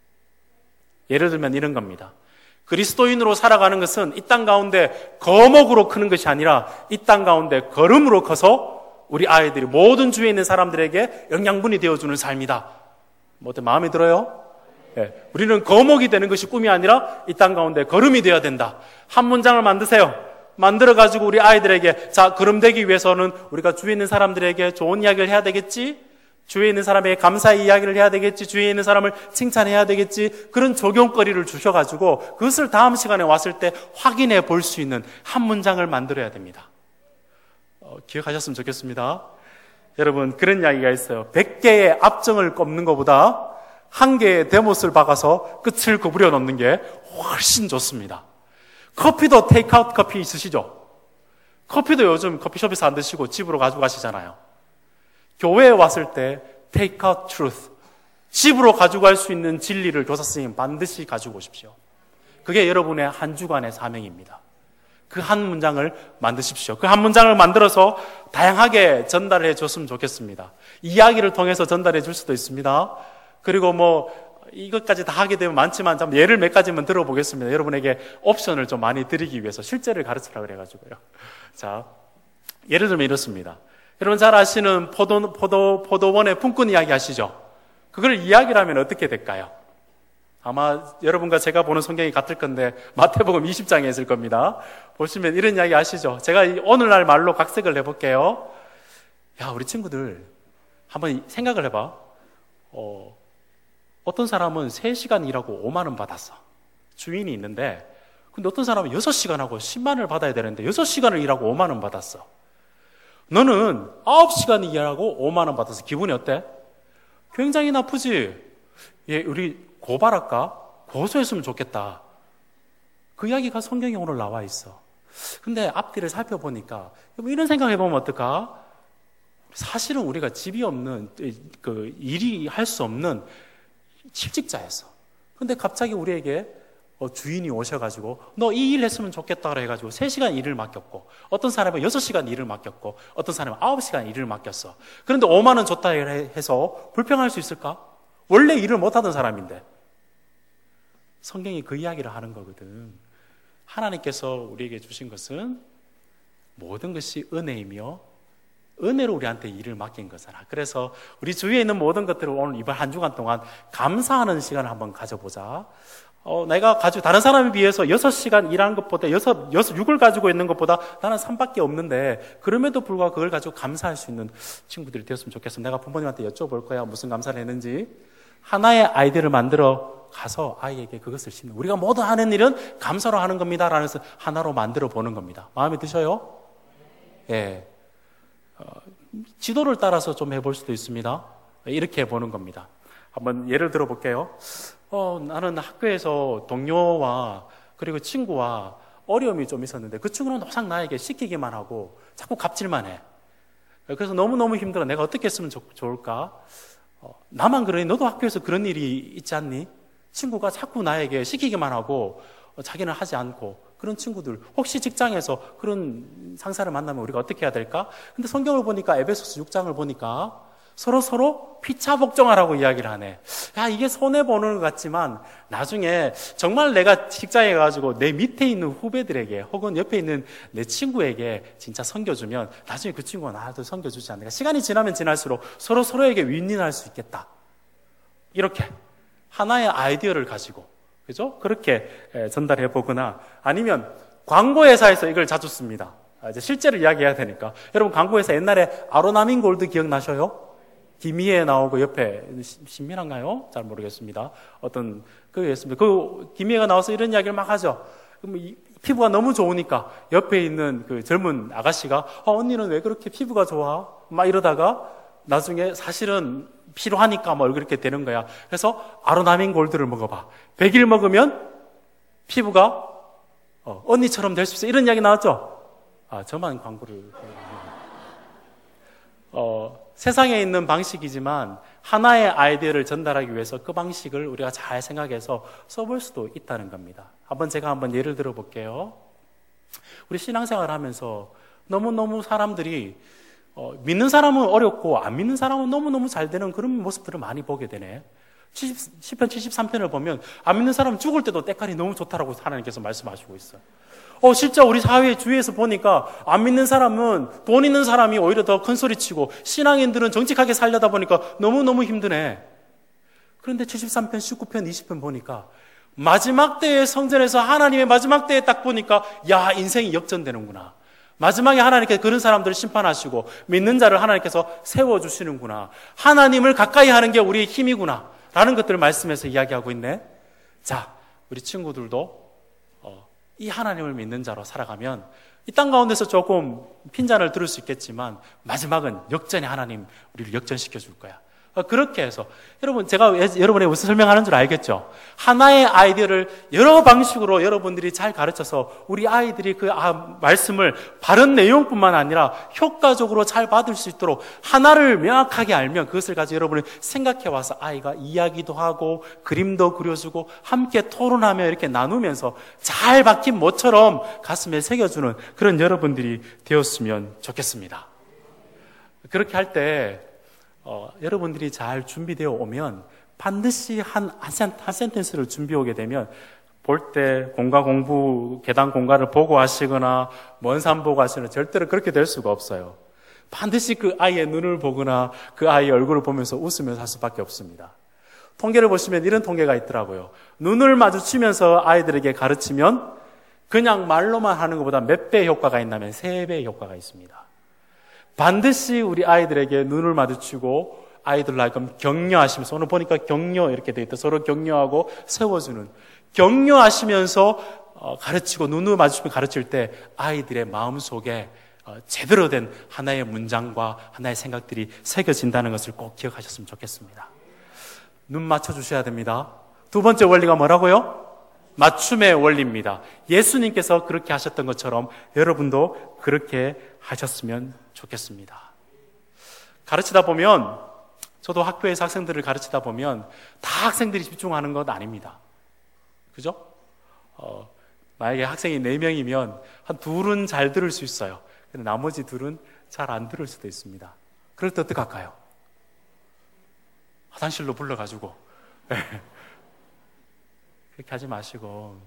예를 들면 이런 겁니다. 그리스도인으로 살아가는 것은 이 땅 가운데 거목으로 크는 것이 아니라 이 땅 가운데 걸음으로 커서 우리 아이들이 모든 주위에 있는 사람들에게 영양분이 되어주는 삶이다. 뭐 어때 마음에 들어요? 네. 우리는 거목이 되는 것이 꿈이 아니라 이 땅 가운데 걸음이 되어야 된다. 한 문장을 만드세요. 만들어가지고 우리 아이들에게 자 걸음 되기 위해서는 우리가 주위에 있는 사람들에게 좋은 이야기를 해야 되겠지, 주위에 있는 사람에게 감사의 이야기를 해야 되겠지, 주위에 있는 사람을 칭찬해야 되겠지, 그런 적용거리를 주셔가지고 그것을 다음 시간에 왔을 때 확인해 볼 수 있는 한 문장을 만들어야 됩니다. 어, 기억하셨으면 좋겠습니다. 여러분 그런 이야기가 있어요. 백 개의 압정을 꼽는 것보다 한 개의 대못을 박아서 끝을 구부려 놓는 게 훨씬 좋습니다. 커피도 테이크아웃 커피 있으시죠? 커피도 요즘 커피숍에서 안 드시고 집으로 가지고 가시잖아요. 교회에 왔을 때 테이크아웃 트루스, 집으로 가지고 갈 수 있는 진리를 교사 선생님 반드시 가지고 오십시오. 그게 여러분의 한 주간의 사명입니다. 그 한 문장을 만드십시오. 그 한 문장을 만들어서 다양하게 전달해 줬으면 좋겠습니다. 이야기를 통해서 전달해 줄 수도 있습니다. 그리고 뭐 이것까지 다 하게 되면 많지만 좀 예를 몇 가지만 들어보겠습니다. 여러분에게 옵션을 좀 많이 드리기 위해서 실제를 가르치라 그래가지고요. 자, 예를 들면 이렇습니다. 여러분 잘 아시는 포도, 포도, 포도원의 품꾼 이야기 아시죠? 그걸 이야기를 하면 어떻게 될까요? 아마 여러분과 제가 보는 성경이 같을 건데 마태복음 이십 장에 있을 겁니다. 보시면 이런 이야기 아시죠? 제가 오늘날 말로 각색을 해볼게요. 야, 우리 친구들 한번 생각을 해봐. 어, 어떤 사람은 세 시간 일하고 오만 원 받았어. 주인이 있는데 근데 어떤 사람은 여섯 시간 하고 십만 원을 받아야 되는데 여섯 시간을 일하고 오만 원 받았어. 너는 아홉 시간 일하고 오만 원 받아서 기분이 어때? 굉장히 나쁘지? 예, 우리 고발할까? 고소했으면 좋겠다. 그 이야기가 성경에 오늘 나와 있어. 근데 앞뒤를 살펴보니까 이런 생각 해보면 어떨까? 사실은 우리가 집이 없는, 그 일이 할 수 없는 실직자였어. 근데 갑자기 우리에게 어, 주인이 오셔가지고 너 이 일 했으면 좋겠다 해가지고 세 시간 일을 맡겼고, 어떤 사람은 여섯 시간 일을 맡겼고, 어떤 사람은 아홉 시간 일을 맡겼어. 그런데 오만 원 줬다 해서 불평할 수 있을까? 원래 일을 못하던 사람인데. 성경이 그 이야기를 하는 거거든. 하나님께서 우리에게 주신 것은 모든 것이 은혜이며 은혜로 우리한테 일을 맡긴 거잖아. 그래서 우리 주위에 있는 모든 것들을 오늘 이번 한 주간 동안 감사하는 시간을 한번 가져보자. 어, 내가 가지고, 다른 사람에 비해서 여섯 시간 일하는 것보다, 여섯, 여섯, 육을 가지고 있는 것보다 나는 삼밖에 없는데, 그럼에도 불구하고 그걸 가지고 감사할 수 있는 친구들이 되었으면 좋겠어. 내가 부모님한테 여쭤볼 거야. 무슨 감사를 했는지. 하나의 아이디어를 만들어 가서 아이에게 그것을 심는. 우리가 모두 하는 일은 감사로 하는 겁니다. 라면서 하나로 만들어 보는 겁니다. 마음에 드셔요? 예. 어, 지도를 따라서 좀 해볼 수도 있습니다. 이렇게 해보는 겁니다. 한번 예를 들어 볼게요. 어, 나는 학교에서 동료와 그리고 친구와 어려움이 좀 있었는데 그 친구는 항상 나에게 시키기만 하고 자꾸 갑질만 해. 그래서 너무너무 힘들어. 내가 어떻게 했으면 좋, 좋을까? 어, 나만 그러니? 너도 학교에서 그런 일이 있지 않니? 친구가 자꾸 나에게 시키기만 하고 어, 자기는 하지 않고 그런 친구들, 혹시 직장에서 그런 상사를 만나면 우리가 어떻게 해야 될까? 근데 성경을 보니까 에베소서 육 장을 보니까 서로 서로 피차 복종하라고 이야기를 하네. 야, 이게 손해보는 것 같지만 나중에 정말 내가 직장에 가가지고 내 밑에 있는 후배들에게 혹은 옆에 있는 내 친구에게 진짜 섬겨주면 나중에 그 친구가 나도 섬겨주지 않을까. 시간이 지나면 지날수록 서로 서로에게 윈윈할 수 있겠다. 이렇게 하나의 아이디어를 가지고, 그죠? 그렇게 전달해 보거나 아니면 광고회사에서 이걸 자주 씁니다. 이제 실제로 이야기해야 되니까. 여러분, 광고회사 옛날에 아로나민 골드 기억나셔요? 김희애 나오고 옆에 신민한가요? 잘 모르겠습니다. 어떤 그였습니다. 그 김희애가 나와서 이런 이야기를 막 하죠. 피부가 너무 좋으니까 옆에 있는 그 젊은 아가씨가 어, 언니는 왜 그렇게 피부가 좋아? 막 이러다가 나중에 사실은 필요하니까 뭐 그렇게 되는 거야. 그래서 아로나민 골드를 먹어봐. 백 일 먹으면 피부가 어, 언니처럼 될 수 있어. 이런 이야기 나왔죠? 아, 저만 광고를. 어, 세상에 있는 방식이지만 하나의 아이디어를 전달하기 위해서 그 방식을 우리가 잘 생각해서 써볼 수도 있다는 겁니다. 한번 제가 한번 예를 들어 볼게요. 우리 신앙생활 하면서 너무너무 사람들이 어, 믿는 사람은 어렵고 안 믿는 사람은 너무너무 잘 되는 그런 모습들을 많이 보게 되네. 시편 칠십삼 편을 보면 안 믿는 사람은 죽을 때도 때깔이 너무 좋다라고 하나님께서 말씀하시고 있어요. 어, 실제 우리 사회 주위에서 보니까 안 믿는 사람은 돈 있는 사람이 오히려 더 큰 소리 치고 신앙인들은 정직하게 살려다 보니까 너무너무 힘드네. 그런데 칠십삼 편, 십구 편, 이십 편 보니까 마지막 때의 성전에서 하나님의 마지막 때에 딱 보니까 야, 인생이 역전되는구나. 마지막에 하나님께서 그런 사람들을 심판하시고 믿는 자를 하나님께서 세워주시는구나. 하나님을 가까이 하는 게 우리의 힘이구나. 라는 것들을 말씀해서 이야기하고 있네. 자, 우리 친구들도 어, 이 하나님을 믿는 자로 살아가면 이 땅 가운데서 조금 핀잔을 들을 수 있겠지만 마지막은 역전의 하나님 우리를 역전시켜 줄 거야. 그렇게 해서 여러분, 제가 여러분에게 무슨 설명하는 줄 알겠죠? 하나의 아이디어를 여러 방식으로 여러분들이 잘 가르쳐서 우리 아이들이 그 아, 말씀을 바른 내용뿐만 아니라 효과적으로 잘 받을 수 있도록 하나를 명확하게 알면 그것을 가지고 여러분이 생각해 와서 아이가 이야기도 하고 그림도 그려주고 함께 토론하며 이렇게 나누면서 잘 박힌 모처럼 가슴에 새겨주는 그런 여러분들이 되었으면 좋겠습니다. 그렇게 할때 어, 여러분들이 잘 준비되어 오면 반드시 한, 한, 센, 한 센텐스를 준비해 오게 되면 볼 때 공과 공부, 계단 공과를 보고 하시거나 먼 산 보고 하시거나 절대로 그렇게 될 수가 없어요. 반드시 그 아이의 눈을 보거나 그 아이의 얼굴을 보면서 웃으면서 할 수밖에 없습니다. 통계를 보시면 이런 통계가 있더라고요. 눈을 마주치면서 아이들에게 가르치면 그냥 말로만 하는 것보다 몇 배의 효과가 있냐면 세 배의 효과가 있습니다. 반드시 우리 아이들에게 눈을 마주치고 아이들을 하여금 격려하시면서, 오늘 보니까 격려 이렇게 돼 있다. 서로 격려하고 세워주는, 격려하시면서 가르치고 눈을 마주치면 가르칠 때 아이들의 마음속에 제대로 된 하나의 문장과 하나의 생각들이 새겨진다는 것을 꼭 기억하셨으면 좋겠습니다. 눈 맞춰주셔야 됩니다. 두 번째 원리가 뭐라고요? 맞춤의 원리입니다. 예수님께서 그렇게 하셨던 것처럼 여러분도 그렇게 하셨으면 좋겠습니다. 가르치다 보면, 저도 학교에서 학생들을 가르치다 보면 다 학생들이 집중하는 것 아닙니다. 그죠? 어, 만약에 학생이 네 명이면 한 둘은 잘 들을 수 있어요. 근데 나머지 둘은 잘 안 들을 수도 있습니다. 그럴 때 어떡할까요? 화장실로 불러가지고 그렇게 하지 마시고,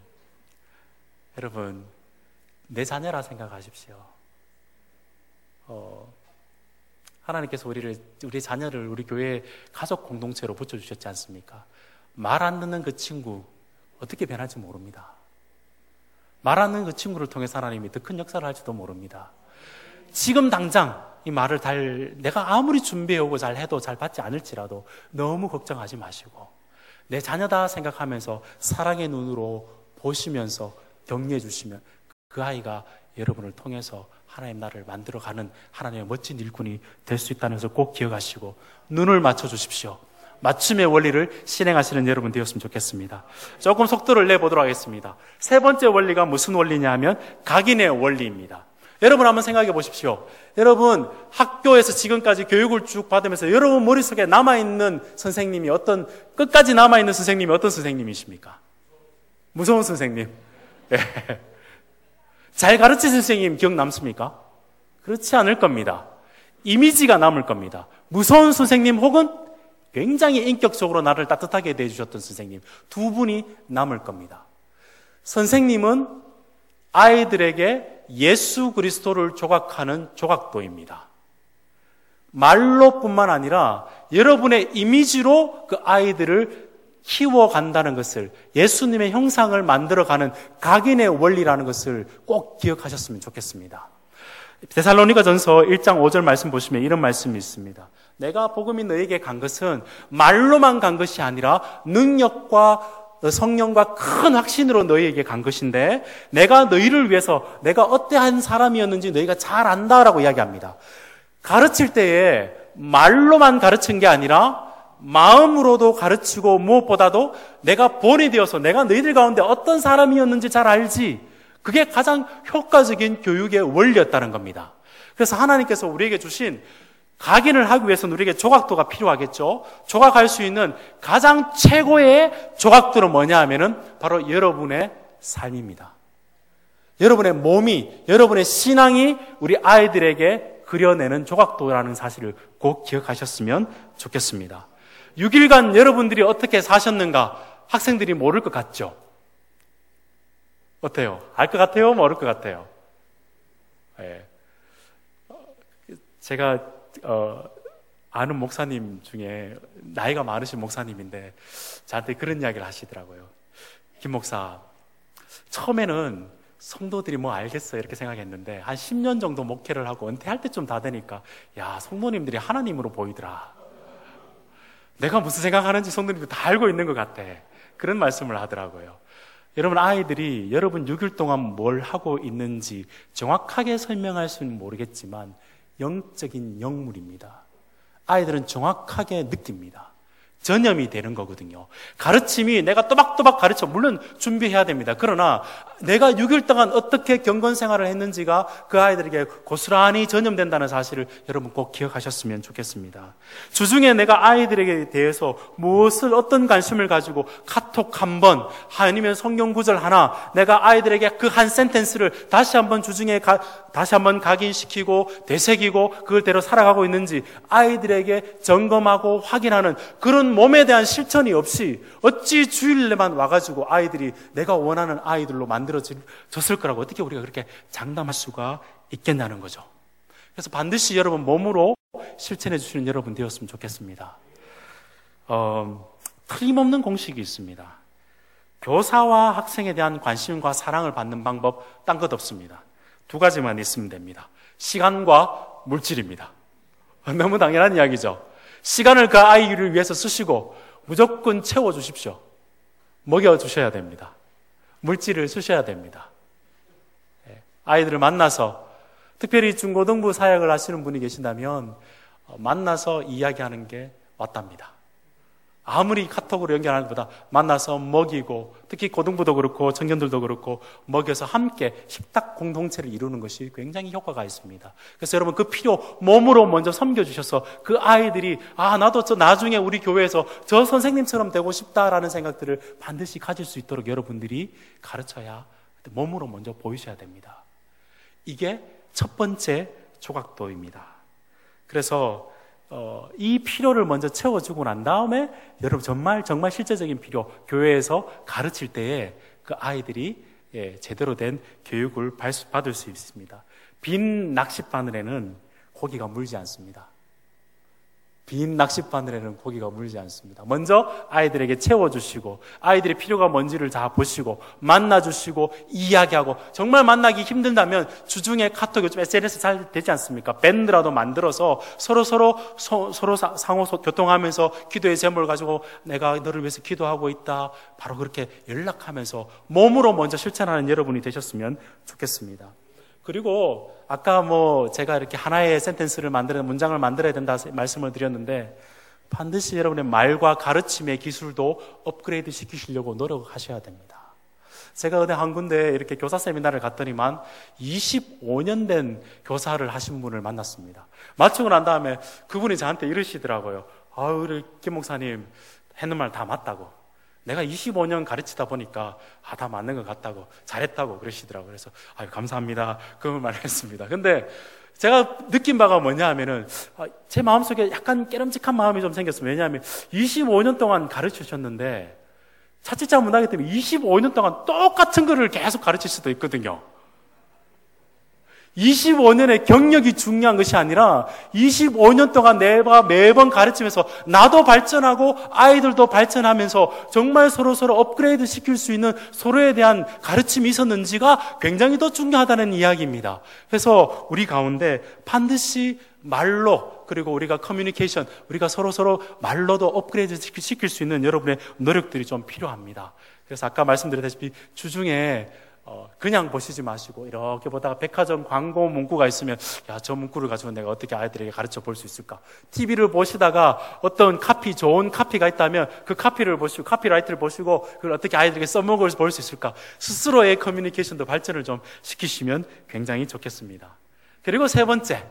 여러분, 내 자녀라 생각하십시오. 어, 하나님께서 우리를, 우리 자녀를 우리 교회 가족 공동체로 붙여주셨지 않습니까? 말 안 듣는 그 친구 어떻게 변할지 모릅니다. 말 안 듣는 그 친구를 통해서 하나님이 더 큰 역사를 할지도 모릅니다. 지금 당장 이 말을 잘, 내가 아무리 준비해오고 잘 해도 잘 받지 않을지라도 너무 걱정하지 마시고 내 자녀다 생각하면서 사랑의 눈으로 보시면서 격려해 주시면 그 아이가 여러분을 통해서 하나님 나라를 만들어가는 하나님의 멋진 일꾼이 될 수 있다는 것을 꼭 기억하시고 눈을 맞춰 주십시오. 맞춤의 원리를 실행하시는 여러분 되었으면 좋겠습니다. 조금 속도를 내보도록 하겠습니다. 세 번째 원리가 무슨 원리냐 하면 각인의 원리입니다. 여러분 한번 생각해 보십시오. 여러분 학교에서 지금까지 교육을 쭉 받으면서 여러분 머릿속에 남아있는 선생님이 어떤, 끝까지 남아있는 선생님이 어떤 선생님이십니까? 무서운 선생님. 네. 잘 가르친 선생님 기억 남습니까? 그렇지 않을 겁니다. 이미지가 남을 겁니다. 무서운 선생님 혹은 굉장히 인격적으로 나를 따뜻하게 대해주셨던 선생님, 두 분이 남을 겁니다. 선생님은 아이들에게 예수 그리스도를 조각하는 조각도입니다. 말로뿐만 아니라 여러분의 이미지로 그 아이들을 키워간다는 것을, 예수님의 형상을 만들어가는 각인의 원리라는 것을 꼭 기억하셨으면 좋겠습니다. 데살로니가전서 일 장 오 절 말씀 보시면 이런 말씀이 있습니다. 내가 복음이 너에게 간 것은 말로만 간 것이 아니라 능력과 성령과 큰 확신으로 너희에게 간 것인데 내가 너희를 위해서 내가 어떠한 사람이었는지 너희가 잘 안다라고 이야기합니다. 가르칠 때에 말로만 가르친 게 아니라 마음으로도 가르치고 무엇보다도 내가 본이 되어서 내가 너희들 가운데 어떤 사람이었는지 잘 알지. 그게 가장 효과적인 교육의 원리였다는 겁니다. 그래서 하나님께서 우리에게 주신 각인을 하기 위해서는 우리에게 조각도가 필요하겠죠. 조각할 수 있는 가장 최고의 조각도는 뭐냐 하면은 바로 여러분의 삶입니다. 여러분의 몸이, 여러분의 신앙이 우리 아이들에게 그려내는 조각도라는 사실을 꼭 기억하셨으면 좋겠습니다. 육 일간 여러분들이 어떻게 사셨는가 학생들이 모를 것 같죠? 어때요? 알 것 같아요? 모를 것 같아요? 네. 제가 어, 아는 목사님 중에 나이가 많으신 목사님인데 저한테 그런 이야기를 하시더라고요. 김 목사, 처음에는 성도들이 뭐 알겠어 이렇게 생각했는데 한 십 년 정도 목회를 하고 은퇴할 때쯤 다 되니까 야, 성도님들이 하나님으로 보이더라. 내가 무슨 생각하는지 성도님들 다 알고 있는 것 같아. 그런 말씀을 하더라고요. 여러분 아이들이 여러분 육 일 동안 뭘 하고 있는지 정확하게 설명할 수는 모르겠지만 영적인 영물입니다. 아이들은 정확하게 느낍니다. 전염이 되는 거거든요. 가르침이 내가 또박또박 가르쳐, 물론 준비해야 됩니다. 그러나 내가 육 일 동안 어떻게 경건 생활을 했는지가 그 아이들에게 고스란히 전염된다는 사실을 여러분 꼭 기억하셨으면 좋겠습니다. 주중에 내가 아이들에게 대해서 무엇을, 어떤 관심을 가지고 카톡 한 번, 아니면 성경 구절 하나, 내가 아이들에게 그 한 센텐스를 다시 한번 주중에 가, 다시 한번 각인시키고 되새기고 그걸대로 살아가고 있는지 아이들에게 점검하고 확인하는 그런 몸에 대한 실천이 없이 어찌 주일에만 와가지고 아이들이 내가 원하는 아이들로 만들어졌을 거라고 어떻게 우리가 그렇게 장담할 수가 있겠냐는 거죠. 그래서 반드시 여러분 몸으로 실천해 주시는 여러분 되었으면 좋겠습니다. 어, 틀림없는 공식이 있습니다. 교사와 학생에 대한 관심과 사랑을 받는 방법 딴 것 없습니다. 두 가지만 있으면 됩니다. 시간과 물질입니다. 너무 당연한 이야기죠. 시간을 그 아이를 위해서 쓰시고 무조건 채워주십시오. 먹여주셔야 됩니다. 물질을 주셔야 됩니다. 아이들을 만나서, 특별히 중고등부 사역을 하시는 분이 계신다면 만나서 이야기하는 게 맞답니다. 아무리 카톡으로 연결하는 것보다 만나서 먹이고, 특히 고등부도 그렇고 청년들도 그렇고 먹여서 함께 식탁 공동체를 이루는 것이 굉장히 효과가 있습니다. 그래서 여러분 그 필요 몸으로 먼저 섬겨주셔서 그 아이들이 아 나도 저 나중에 우리 교회에서 저 선생님처럼 되고 싶다라는 생각들을 반드시 가질 수 있도록 여러분들이 가르쳐야 몸으로 먼저 보이셔야 됩니다. 이게 첫 번째 조각도입니다. 그래서 어, 이 필요를 먼저 채워주고 난 다음에 여러분 정말 정말 실제적인 필요, 교회에서 가르칠 때에 그 아이들이 예, 제대로 된 교육을 받을 수 있습니다. 빈 낚싯바늘에는 고기가 물지 않습니다. 빈 낚싯바늘에는 고기가 물지 않습니다. 먼저 아이들에게 채워주시고 아이들의 필요가 뭔지를 다 보시고 만나주시고 이야기하고, 정말 만나기 힘들다면 주중에 카톡, 요즘 에스엔에스 잘 되지 않습니까? 밴드라도 만들어서 서로 서로 서, 서로 상호 교통하면서 기도의 제목을 가지고 내가 너를 위해서 기도하고 있다, 바로 그렇게 연락하면서 몸으로 먼저 실천하는 여러분이 되셨으면 좋겠습니다. 그리고 아까 뭐 제가 이렇게 하나의 센텐스를 만들어, 문장을 만들어야 된다 말씀을 드렸는데, 반드시 여러분의 말과 가르침의 기술도 업그레이드 시키시려고 노력하셔야 됩니다. 제가 어디 한 군데 이렇게 교사 세미나를 갔더니만 이십오 년 된 교사를 하신 분을 만났습니다. 마치고 난 다음에 그분이 저한테 이러시더라고요. 아유, 우리 김 목사님 했는 말 다 맞다고. 내가 이십오 년 가르치다 보니까 아, 다 맞는 것 같다고, 잘했다고 그러시더라고요. 그래서 아유, 감사합니다. 그 말을 했습니다. 근데 제가 느낀 바가 뭐냐 하면은, 아, 제 마음속에 약간 깨름직한 마음이 좀 생겼습니다. 왜냐하면 이십오 년 동안 가르치셨는데 자칫 못하기 때문에 이십오 년 동안 똑같은 거를 계속 가르칠 수도 있거든요. 이십오 년의 경력이 중요한 것이 아니라 이십오 년 동안 내가 매번 가르치면서 나도 발전하고 아이들도 발전하면서 정말 서로서로 업그레이드 시킬 수 있는 서로에 대한 가르침이 있었는지가 굉장히 더 중요하다는 이야기입니다. 그래서 우리 가운데 반드시 말로, 그리고 우리가 커뮤니케이션, 우리가 서로서로 말로도 업그레이드 시킬 수 있는 여러분의 노력들이 좀 필요합니다. 그래서 아까 말씀드렸다시피 주중에 어, 그냥 보시지 마시고 이렇게 보다가 백화점 광고 문구가 있으면, 야, 저 문구를 가지고 내가 어떻게 아이들에게 가르쳐 볼 수 있을까? 티비를 보시다가 어떤 카피, 좋은 카피가 있다면 그 카피를 보시고, 카피라이트를 보시고 그걸 어떻게 아이들에게 써먹을 볼 수 있을까? 스스로의 커뮤니케이션도 발전을 좀 시키시면 굉장히 좋겠습니다. 그리고 세 번째,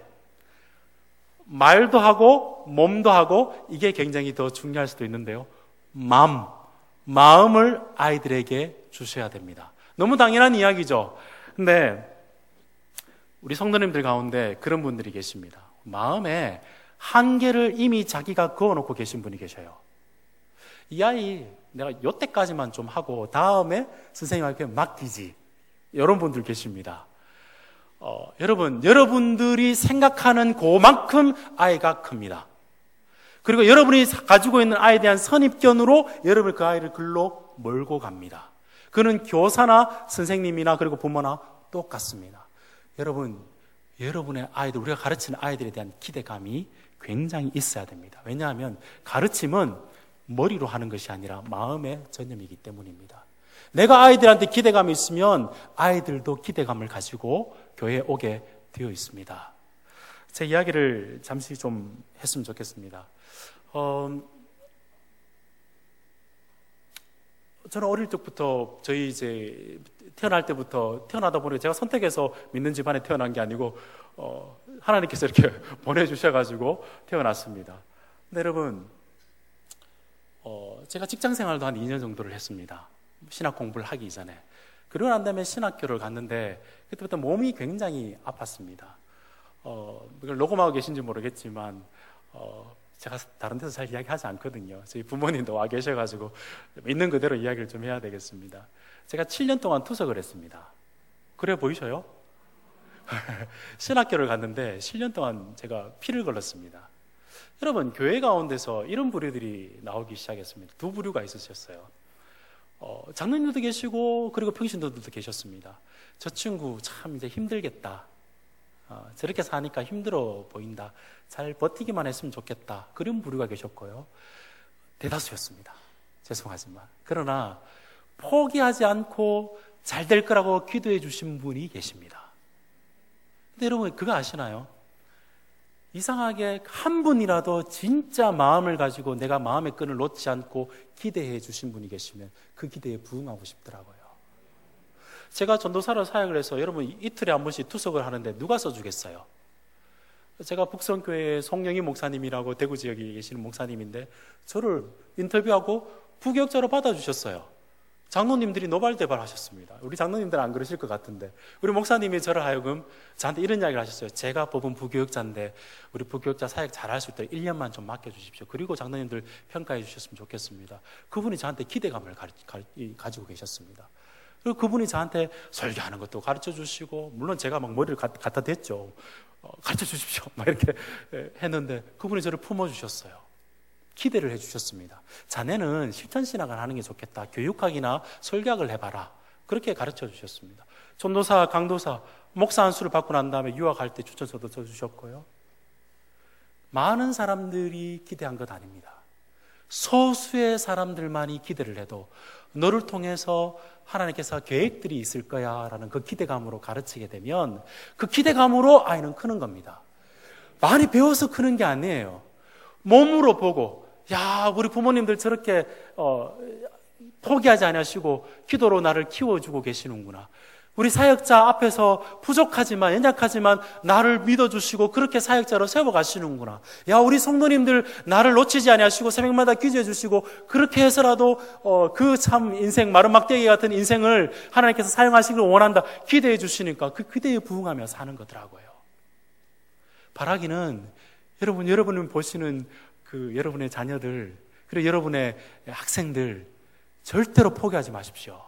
말도 하고 몸도 하고, 이게 굉장히 더 중요할 수도 있는데요. 마음, 마음을 아이들에게 주셔야 됩니다. 너무 당연한 이야기죠. 근데 우리 성도님들 가운데 그런 분들이 계십니다. 마음에 한계를 이미 자기가 그어놓고 계신 분이 계셔요. 이 아이 내가 요때까지만 좀 하고 다음에 선생님한테 맡기지, 이런 분들 계십니다. 어, 여러분, 여러분들이 생각하는 그만큼 아이가 큽니다. 그리고 여러분이 가지고 있는 아이에 대한 선입견으로 여러분 그 아이를 글로 몰고 갑니다. 그는 교사나 선생님이나 그리고 부모나 똑같습니다. 여러분, 여러분의 아이들, 우리가 가르치는 아이들에 대한 기대감이 굉장히 있어야 됩니다. 왜냐하면 가르침은 머리로 하는 것이 아니라 마음의 전념이기 때문입니다. 내가 아이들한테 기대감이 있으면 아이들도 기대감을 가지고 교회에 오게 되어 있습니다. 제 이야기를 잠시 좀 했으면 좋겠습니다. 어, 저는 어릴 적부터, 저희 이제 태어날 때부터, 태어나다 보니 제가 선택해서 믿는 집안에 태어난 게 아니고 어, 하나님께서 이렇게 보내주셔가지고 태어났습니다. 근데 여러분, 어, 제가 직장 생활도 한 이 년 정도를 했습니다. 신학 공부를 하기 전에. 그러고 난 다음에 신학교를 갔는데 그때부터 몸이 굉장히 아팠습니다. 어, 이걸 녹음하고 계신지 모르겠지만 어, 제가 다른 데서 잘 이야기하지 않거든요. 저희 부모님도 와 계셔가지고 있는 그대로 이야기를 좀 해야 되겠습니다. 제가 칠 년 동안 투석을 했습니다. 그래 보이셔요? 신학교를 갔는데 칠 년 동안 제가 피를 걸렀습니다. 여러분, 교회 가운데서 이런 부류들이 나오기 시작했습니다. 두 부류가 있으셨어요. 어, 장로님들도 계시고 그리고 평신도들도 계셨습니다. 저 친구 참 이제 힘들겠다. 어, 저렇게 사니까 힘들어 보인다. 잘 버티기만 했으면 좋겠다. 그런 부류가 계셨고요. 대다수였습니다. 죄송하지만. 그러나 포기하지 않고 잘 될 거라고 기도해 주신 분이 계십니다. 근데 여러분, 그거 아시나요? 이상하게 한 분이라도 진짜 마음을 가지고 내가 마음의 끈을 놓지 않고 기대해 주신 분이 계시면 그 기대에 부응하고 싶더라고요. 제가 전도사로 사역을 해서 여러분 이틀에 한 번씩 투석을 하는데 누가 써주겠어요? 제가 북성교회 송영희 목사님이라고 대구 지역에 계시는 목사님인데 저를 인터뷰하고 부교육자로 받아주셨어요. 장로님들이 노발대발 하셨습니다. 우리 장로님들은 안 그러실 것 같은데 우리 목사님이 저를 하여금 저한테 이런 이야기를 하셨어요. 제가 뽑은 부교육자인데 우리 부교육자 사역 잘할 수 있도록 일 년만 좀 맡겨주십시오. 그리고 장로님들 평가해 주셨으면 좋겠습니다. 그분이 저한테 기대감을 가리, 가리, 가지고 계셨습니다. 그리고 그분이 저한테 설교하는 것도 가르쳐 주시고, 물론 제가 막 머리를 갖다 댔죠. 어, 가르쳐 주십시오. 막 이렇게 했는데 그분이 저를 품어주셨어요. 기대를 해주셨습니다. 자네는 실천신학을 하는 게 좋겠다. 교육학이나 설교학을 해봐라. 그렇게 가르쳐 주셨습니다. 전도사, 강도사, 목사 안수를 받고 난 다음에 유학할 때 추천서도 써주셨고요. 많은 사람들이 기대한 것 아닙니다. 소수의 사람들만이 기대를 해도 너를 통해서 하나님께서 계획들이 있을 거야 라는 그 기대감으로 가르치게 되면 그 기대감으로 아이는 크는 겁니다. 많이 배워서 크는 게 아니에요. 몸으로 보고, 야, 우리 부모님들 저렇게 어, 포기하지 않으시고 기도로 나를 키워주고 계시는구나. 우리 사역자 앞에서 부족하지만 연약하지만 나를 믿어주시고 그렇게 사역자로 세워가시는구나. 야, 우리 성도님들 나를 놓치지 않으시고 새벽마다 기도해 주시고 그렇게 해서라도 어, 그 참 인생 마른 막대기 같은 인생을 하나님께서 사용하시기를 원한다. 기대해 주시니까 그 기대에 부응하며 사는 거더라고요. 바라기는 여러분, 여러분이 보시는 그 여러분의 자녀들, 그리고 여러분의 학생들 절대로 포기하지 마십시오.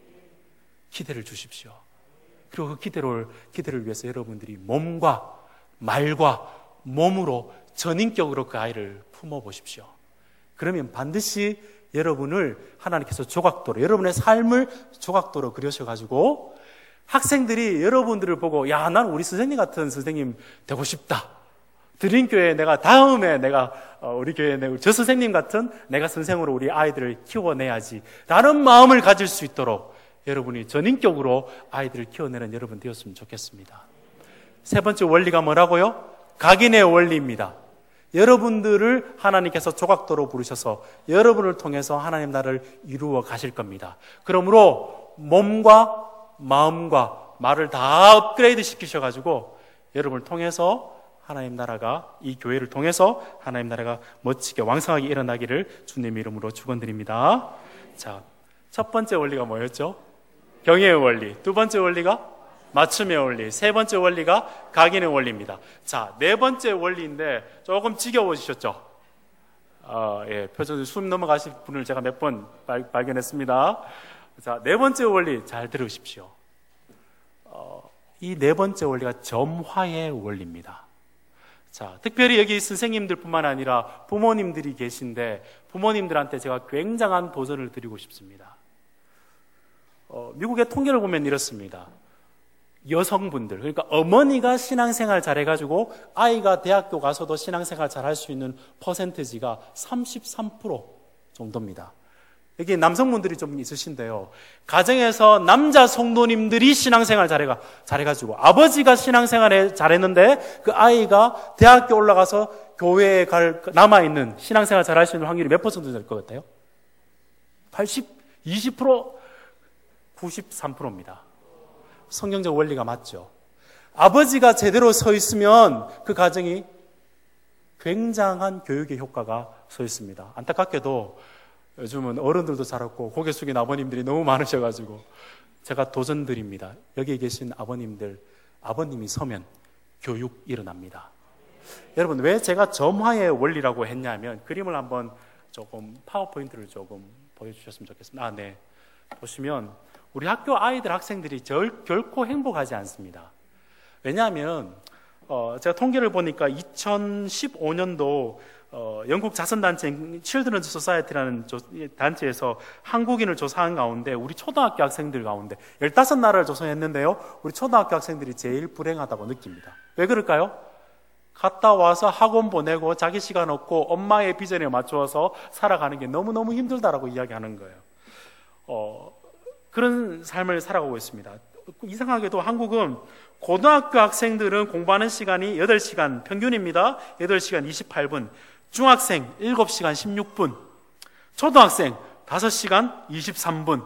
기대를 주십시오. 그리고 그 기대를, 기대를 위해서 여러분들이 몸과 말과 몸으로 전인격으로 그 아이를 품어보십시오. 그러면 반드시 여러분을 하나님께서 조각도로, 여러분의 삶을 조각도로 그려셔가지고 학생들이 여러분들을 보고, 야, 난 우리 선생님 같은 선생님 되고 싶다. 드림교회 내가 다음에 내가 우리 교회에 저 선생님 같은 내가 선생으로 우리 아이들을 키워내야지 라는 마음을 가질 수 있도록 여러분이 전인격으로 아이들을 키워내는 여러분 되었으면 좋겠습니다. 세 번째 원리가 뭐라고요? 각인의 원리입니다. 여러분들을 하나님께서 조각도로 부르셔서 여러분을 통해서 하나님 나라를 이루어 가실 겁니다. 그러므로 몸과 마음과 말을 다 업그레이드 시키셔가지고 여러분을 통해서 하나님 나라가, 이 교회를 통해서 하나님 나라가 멋지게 왕성하게 일어나기를 주님 이름으로 축원드립니다. 자, 첫 번째 원리가 뭐였죠? 경외의 원리. 두 번째 원리가 맞춤의 원리. 세 번째 원리가 각인의 원리입니다. 자, 네 번째 원리인데 조금 지겨워지셨죠? 어, 예, 표정 숨 넘어가실 분을 제가 몇 번 발견했습니다. 자, 네 번째 원리 잘 들으십시오. 어, 이 네 번째 원리가 점화의 원리입니다. 자, 특별히 여기 선생님들 뿐만 아니라 부모님들이 계신데 부모님들한테 제가 굉장한 도전을 드리고 싶습니다. 어, 미국의 통계를 보면 이렇습니다. 여성분들, 그러니까 어머니가 신앙생활 잘해가지고 아이가 대학교 가서도 신앙생활 잘할 수 있는 퍼센티지가 삼십삼 퍼센트 정도입니다. 여기 남성분들이 좀 있으신데요. 가정에서 남자 성도님들이 신앙생활 잘해가, 잘해가지고 아버지가 신앙생활 잘했는데 그 아이가 대학교 올라가서 교회에 갈, 남아있는 신앙생활 잘할 수 있는 확률이 몇 퍼센트 될 것 같아요? 팔십, 이십 퍼센트, 구십삼 퍼센트입니다. 성경적 원리가 맞죠. 아버지가 제대로 서 있으면 그 가정이 굉장한 교육의 효과가 서 있습니다. 안타깝게도 요즘은 어른들도 자랐고 고개 숙인 아버님들이 너무 많으셔가지고 제가 도전드립니다. 여기 계신 아버님들, 아버님이 서면 교육 일어납니다. 여러분, 왜 제가 점화의 원리라고 했냐면 그림을 한번 조금 파워포인트를 조금 보여주셨으면 좋겠습니다. 아, 네. 보시면 우리 학교 아이들, 학생들이 절, 결코 행복하지 않습니다. 왜냐하면 어, 제가 통계를 보니까 이천십오 년도 어, 영국 자선단체 Children's Society라는 조, 단체에서 한국인을 조사한 가운데 우리 초등학교 학생들 가운데 십오 나라를 조사했는데요. 우리 초등학교 학생들이 제일 불행하다고 느낍니다. 왜 그럴까요? 갔다 와서 학원 보내고 자기 시간 없고 엄마의 비전에 맞추어서 살아가는 게 너무너무 힘들다라고 이야기하는 거예요. 어, 그런 삶을 살아가고 있습니다. 이상하게도 한국은 고등학교 학생들은 공부하는 시간이 여덟 시간 평균입니다. 여덟 시간 이십팔 분, 중학생 일곱 시간 십육 분, 초등학생 다섯 시간 이십삼 분,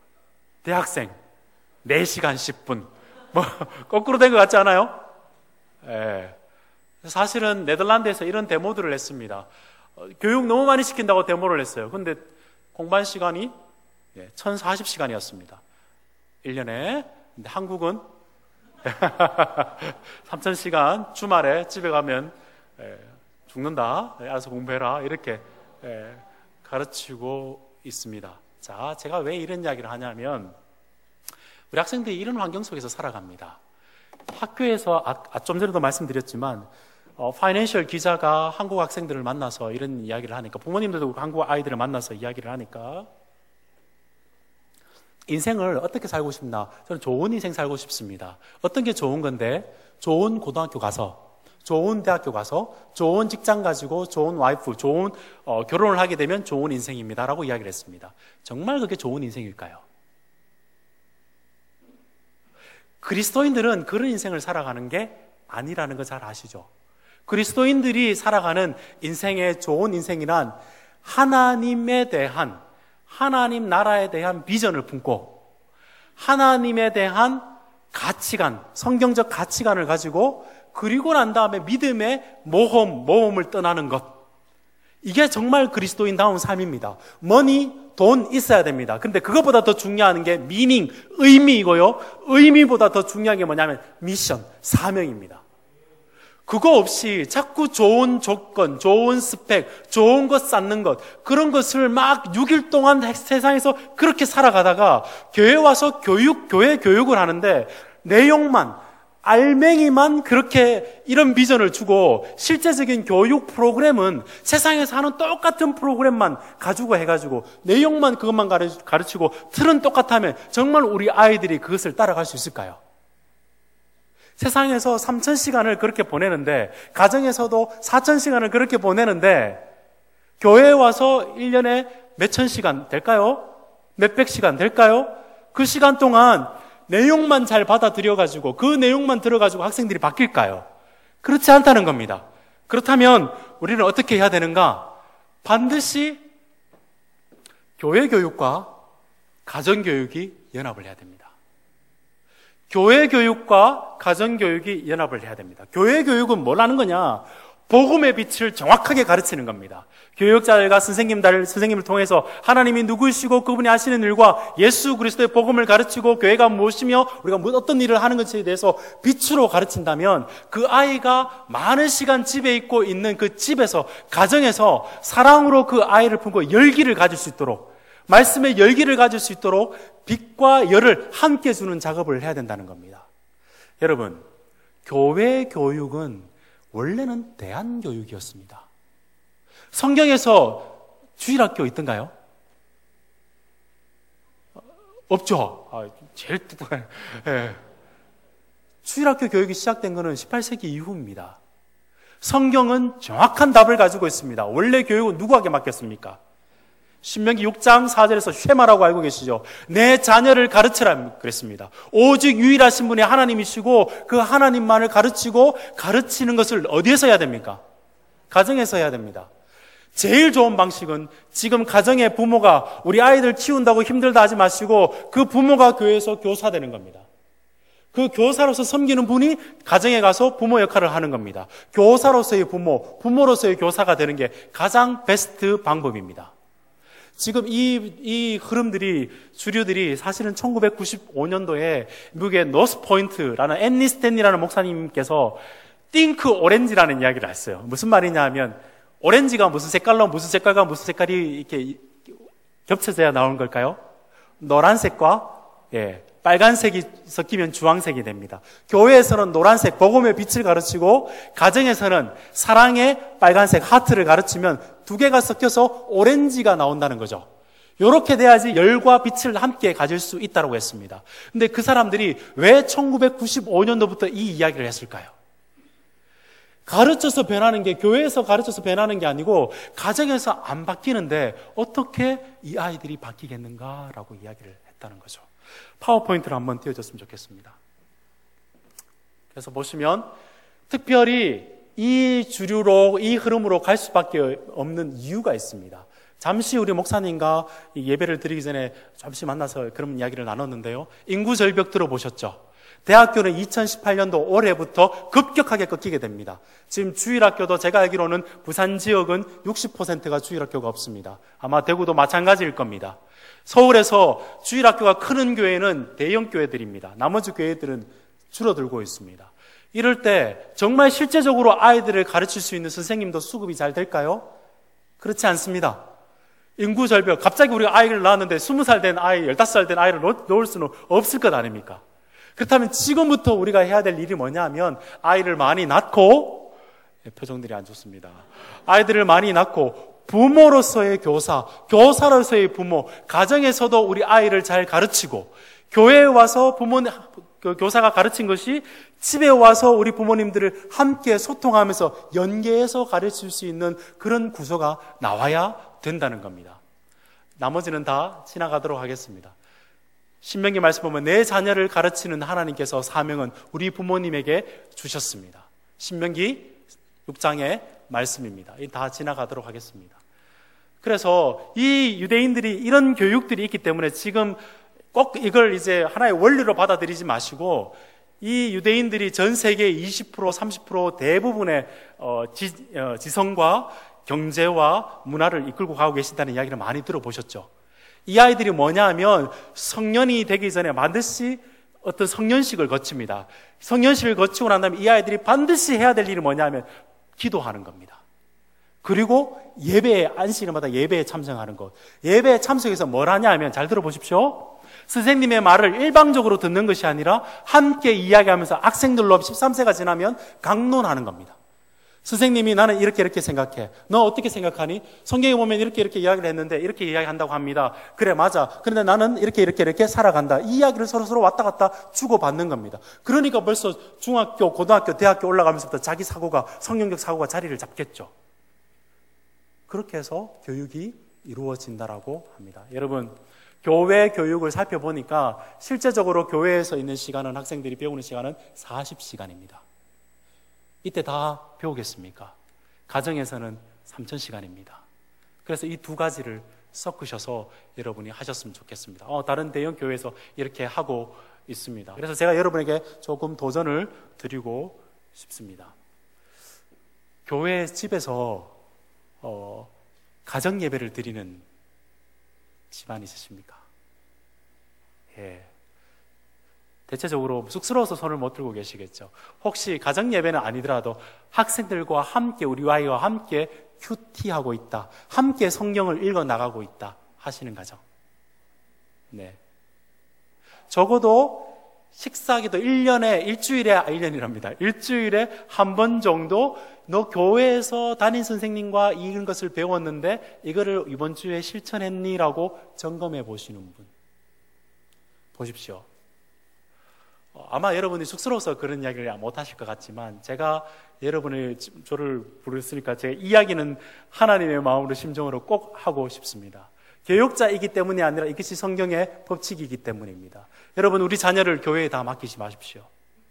대학생 네 시간 십 분. 뭐 거꾸로 된 것 같지 않아요? 예. 사실은 네덜란드에서 이런 데모들을 했습니다. 어, 교육 너무 많이 시킨다고 데모를 했어요. 근데 공부한 시간이 예, 천사십 시간이었습니다. 일 년에. 근데 한국은 삼천 시간 주말에 집에 가면 예, 죽는다. 예, 알아서 공부해라. 이렇게 예, 가르치고 있습니다. 자, 제가 왜 이런 이야기를 하냐면 우리 학생들이 이런 환경 속에서 살아갑니다. 학교에서 아, 아, 좀 전에도 말씀드렸지만 어, 파이낸셜 기자가 한국 학생들을 만나서 이런 이야기를 하니까, 부모님들도 한국 아이들을 만나서 이야기를 하니까, 인생을 어떻게 살고 싶나? 저는 좋은 인생 살고 싶습니다. 어떤 게 좋은 건데? 좋은 고등학교 가서, 좋은 대학교 가서, 좋은 직장 가지고, 좋은 와이프, 좋은 어, 결혼을 하게 되면 좋은 인생입니다 라고 이야기를 했습니다. 정말 그게 좋은 인생일까요? 그리스도인들은 그런 인생을 살아가는 게 아니라는 거 잘 아시죠? 그리스도인들이 살아가는 인생의 좋은 인생이란 하나님에 대한, 하나님 나라에 대한 비전을 품고 하나님에 대한 가치관, 성경적 가치관을 가지고, 그리고 난 다음에 믿음의 모험, 모험을 떠나는 것. 이게 정말 그리스도인다운 삶입니다. 머니, 돈 있어야 됩니다. 근데 그것보다 더 중요한 게 미닝, 의미이고요. 의미보다 더 중요한 게 뭐냐면 미션, 사명입니다. 그거 없이 자꾸 좋은 조건, 좋은 스펙, 좋은 것 쌓는 것, 그런 것을 막 육 일 동안 세상에서 그렇게 살아가다가 교회 와서 교육, 교회 교육을 하는데 내용만, 알맹이만 그렇게 이런 비전을 주고, 실제적인 교육 프로그램은 세상에서 하는 똑같은 프로그램만 가지고 해가지고 내용만 그것만 가르치고 틀은 똑같다면 정말 우리 아이들이 그것을 따라갈 수 있을까요? 세상에서 삼천 시간을 그렇게 보내는데, 가정에서도 사천 시간을 그렇게 보내는데, 교회에 와서 일 년에 몇천 시간 될까요? 몇백 시간 될까요? 그 시간 동안 내용만 잘 받아들여가지고 그 내용만 들어가지고 학생들이 바뀔까요? 그렇지 않다는 겁니다. 그렇다면 우리는 어떻게 해야 되는가? 반드시 교회 교육과 가정 교육이 연합을 해야 됩니다. 교회 교육과 가정 교육이 연합을 해야 됩니다. 교회 교육은 뭘 하는 거냐? 복음의 빛을 정확하게 가르치는 겁니다. 교육자들과 선생님들, 선생님을 통해서 하나님이 누구시고 그분이 하시는 일과 예수 그리스도의 복음을 가르치고 교회가 무엇이며 우리가 어떤 일을 하는 것에 대해서 빛으로 가르친다면, 그 아이가 많은 시간 집에 있고 있는 그 집에서, 가정에서 사랑으로 그 아이를 품고 열기를 가질 수 있도록, 말씀의 열기를 가질 수 있도록 빛과 열을 함께 주는 작업을 해야 된다는 겁니다. 여러분, 교회 교육은 원래는 대안교육이었습니다. 성경에서 주일학교 있던가요? 없죠. 아, 제일 뚜껑해. 예. 주일학교 교육이 시작된 것은 십팔 세기 이후입니다. 성경은 정확한 답을 가지고 있습니다. 원래 교육은 누구에게 맡겼습니까? 신명기 육 장 사 절에서 쉐마라고 알고 계시죠? 내 자녀를 가르치라 그랬습니다. 오직 유일하신 분이 하나님이시고 그 하나님만을 가르치고, 가르치는 것을 어디에서 해야 됩니까? 가정에서 해야 됩니다. 제일 좋은 방식은, 지금 가정의 부모가 우리 아이들 키운다고 힘들다 하지 마시고 그 부모가 교회에서 교사 되는 겁니다. 그 교사로서 섬기는 분이 가정에 가서 부모 역할을 하는 겁니다. 교사로서의 부모, 부모로서의 교사가 되는 게 가장 베스트 방법입니다. 지금 이, 이 흐름들이, 주류들이 사실은 천구백구십오 년도에 미국의 노스포인트라는 앤리 스탠리라는 목사님께서 띵크 오렌지라는 이야기를 했어요. 무슨 말이냐 하면, 오렌지가 무슨 색깔로 무슨 색깔과 무슨 색깔이 이렇게 겹쳐져야 나오는 걸까요? 노란색과, 예, 빨간색이 섞이면 주황색이 됩니다. 교회에서는 노란색, 복음의 빛을 가르치고, 가정에서는 사랑의 빨간색, 하트를 가르치면 두 개가 섞여서 오렌지가 나온다는 거죠. 이렇게 돼야지 열과 빛을 함께 가질 수 있다고 했습니다. 근데 그 사람들이 왜 천구백구십오 년도부터 이 이야기를 했을까요? 가르쳐서 변하는 게, 교회에서 가르쳐서 변하는 게 아니고 가정에서 안 바뀌는데 어떻게 이 아이들이 바뀌겠는가라고 이야기를 했다는 거죠. 파워포인트를 한번 띄워줬으면 좋겠습니다. 그래서 보시면 특별히 이 주류로, 이 흐름으로 갈 수밖에 없는 이유가 있습니다. 잠시 우리 목사님과 예배를 드리기 전에 잠시 만나서 그런 이야기를 나눴는데요. 인구 절벽 들어보셨죠? 대학교는 이천십팔 년도 올해부터 급격하게 꺾이게 됩니다. 지금 주일학교도 제가 알기로는 부산 지역은 육십 퍼센트가 주일학교가 없습니다. 아마 대구도 마찬가지일 겁니다. 서울에서 주일학교가 크는 교회는 대형 교회들입니다. 나머지 교회들은 줄어들고 있습니다. 이럴 때 정말 실제적으로 아이들을 가르칠 수 있는 선생님도 수급이 잘 될까요? 그렇지 않습니다. 인구 절벽, 갑자기 우리가 아이를 낳았는데 스무 살 된 아이, 열다섯 살 된 아이를 놓을 수는 없을 것 아닙니까? 그렇다면 지금부터 우리가 해야 될 일이 뭐냐 하면 아이를 많이 낳고, 표정들이 안 좋습니다. 아이들을 많이 낳고 부모로서의 교사, 교사로서의 부모, 가정에서도 우리 아이를 잘 가르치고, 교회에 와서 부모, 교사가 가르친 것이 집에 와서 우리 부모님들을 함께 소통하면서 연계해서 가르칠 수 있는 그런 구조가 나와야 된다는 겁니다. 나머지는 다 지나가도록 하겠습니다. 신명기 말씀 보면 내 자녀를 가르치는 하나님께서 사명은 우리 부모님에게 주셨습니다. 신명기 육 장의 말씀입니다. 다 지나가도록 하겠습니다. 그래서 이 유대인들이 이런 교육들이 있기 때문에 지금 꼭 이걸 이제 하나의 원리로 받아들이지 마시고, 이 유대인들이 전 세계 이십 퍼센트, 삼십 퍼센트 대부분의 어, 지, 어, 지성과 경제와 문화를 이끌고 가고 계신다는 이야기를 많이 들어보셨죠. 이 아이들이 뭐냐 하면 성년이 되기 전에 반드시 어떤 성년식을 거칩니다. 성년식을 거치고 난 다음에 이 아이들이 반드시 해야 될 일이 뭐냐 하면 기도하는 겁니다. 그리고 예배에, 안식일마다 예배에 참석하는 것. 예배에 참석해서 뭘 하냐 하면, 잘 들어보십시오. 선생님의 말을 일방적으로 듣는 것이 아니라 함께 이야기하면서 학생들로 십삼 세가 지나면 강론하는 겁니다. 선생님이 나는 이렇게 이렇게 생각해. 너 어떻게 생각하니? 성경에 보면 이렇게 이렇게 이야기를 했는데 이렇게 이야기한다고 합니다. 그래, 맞아. 그런데 나는 이렇게 이렇게 이렇게 살아간다. 이 이야기를 서로 서로 왔다 갔다 주고받는 겁니다. 그러니까 벌써 중학교, 고등학교, 대학교 올라가면서부터 자기 사고가, 성경적 사고가 자리를 잡겠죠. 그렇게 해서 교육이 이루어진다라고 합니다. 여러분, 교회 교육을 살펴보니까 실제적으로 교회에서 있는 시간은, 학생들이 배우는 시간은 사십 시간입니다. 이때 다 배우겠습니까? 가정에서는 삼천 시간입니다. 그래서 이 두 가지를 섞으셔서 여러분이 하셨으면 좋겠습니다. 어, 다른 대형 교회에서 이렇게 하고 있습니다. 그래서 제가 여러분에게 조금 도전을 드리고 싶습니다. 교회 집에서 어, 가정 예배를 드리는 집안이 있으십니까? 예. 대체적으로 쑥스러워서 손을 못 들고 계시겠죠. 혹시 가정 예배는 아니더라도 학생들과 함께, 우리 아이와 함께 큐티하고 있다, 함께 성경을 읽어 나가고 있다 하시는 가정. 네. 적어도 식사기도 일 년에, 일주일에, 일 년이랍니다. 일주일에 한 번 정도 너 교회에서 담임 선생님과 이런 것을 배웠는데 이거를 이번 주에 실천했니? 라고 점검해 보시는 분. 보십시오. 아마 여러분이 쑥스러워서 그런 이야기를 못 하실 것 같지만, 제가 여러분을, 저를 부르셨으니까 제가 이야기는 하나님의 마음으로, 심정으로 꼭 하고 싶습니다. 교육자이기 때문이 아니라 이것이 성경의 법칙이기 때문입니다. 여러분, 우리 자녀를 교회에 다 맡기지 마십시오.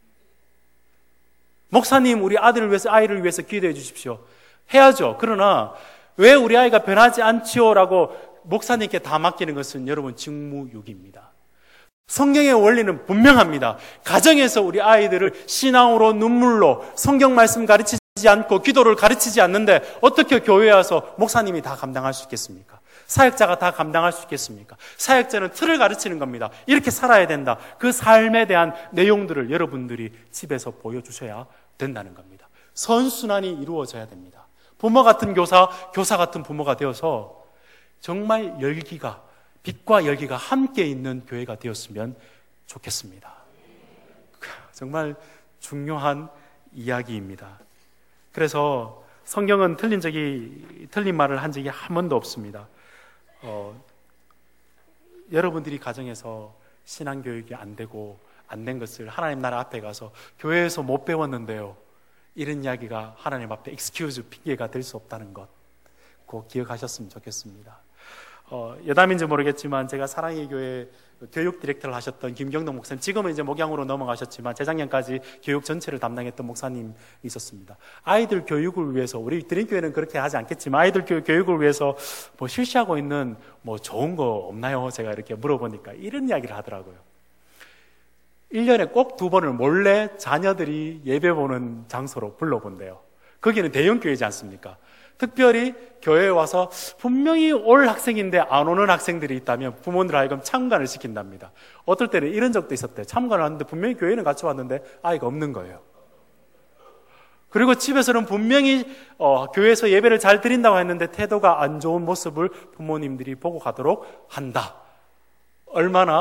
목사님, 우리 아들을 위해서, 아이를 위해서 기도해 주십시오. 해야죠. 그러나 왜 우리 아이가 변하지 않지요? 라고 목사님께 다 맡기는 것은 여러분 직무유기입니다. 성경의 원리는 분명합니다. 가정에서 우리 아이들을 신앙으로, 눈물로, 성경 말씀 가르치지 않고 기도를 가르치지 않는데 어떻게 교회에 와서 목사님이 다 감당할 수 있겠습니까? 사역자가 다 감당할 수 있겠습니까? 사역자는 틀을 가르치는 겁니다. 이렇게 살아야 된다. 그 삶에 대한 내용들을 여러분들이 집에서 보여주셔야 된다는 겁니다. 선순환이 이루어져야 됩니다. 부모 같은 교사, 교사 같은 부모가 되어서 정말 열기가, 빛과 열기가 함께 있는 교회가 되었으면 좋겠습니다. 정말 중요한 이야기입니다. 그래서 성경은 틀린 적이, 틀린 말을 한 적이 한 번도 없습니다. 어, 여러분들이 가정에서 신앙교육이 안 되고 안 된 것을 하나님 나라 앞에 가서 교회에서 못 배웠는데요, 이런 이야기가 하나님 앞에 excuse, 핑계가 될 수 없다는 것 꼭 기억하셨으면 좋겠습니다. 어, 여담인지 모르겠지만 제가 사랑의 교회 교육 디렉터를 하셨던 김경동 목사님, 지금은 이제 목양으로 넘어가셨지만 재작년까지 교육 전체를 담당했던 목사님이 있었습니다. 아이들 교육을 위해서, 우리 드림교회는 그렇게 하지 않겠지만 아이들 교육을 위해서 뭐 실시하고 있는 뭐 좋은 거 없나요? 제가 이렇게 물어보니까 이런 이야기를 하더라고요. 일 년에 꼭 두 번을 몰래 자녀들이 예배 보는 장소로 불러본대요. 거기는 대형 교회지 않습니까? 특별히 교회에 와서 분명히 올 학생인데 안 오는 학생들이 있다면 부모들 하여금 참관을 시킨답니다. 어떨 때는 이런 적도 있었대요. 참관을 하는데 분명히 교회는 같이 왔는데 아이가 없는 거예요. 그리고 집에서는 분명히 어, 교회에서 예배를 잘 드린다고 했는데 태도가 안 좋은 모습을 부모님들이 보고 가도록 한다. 얼마나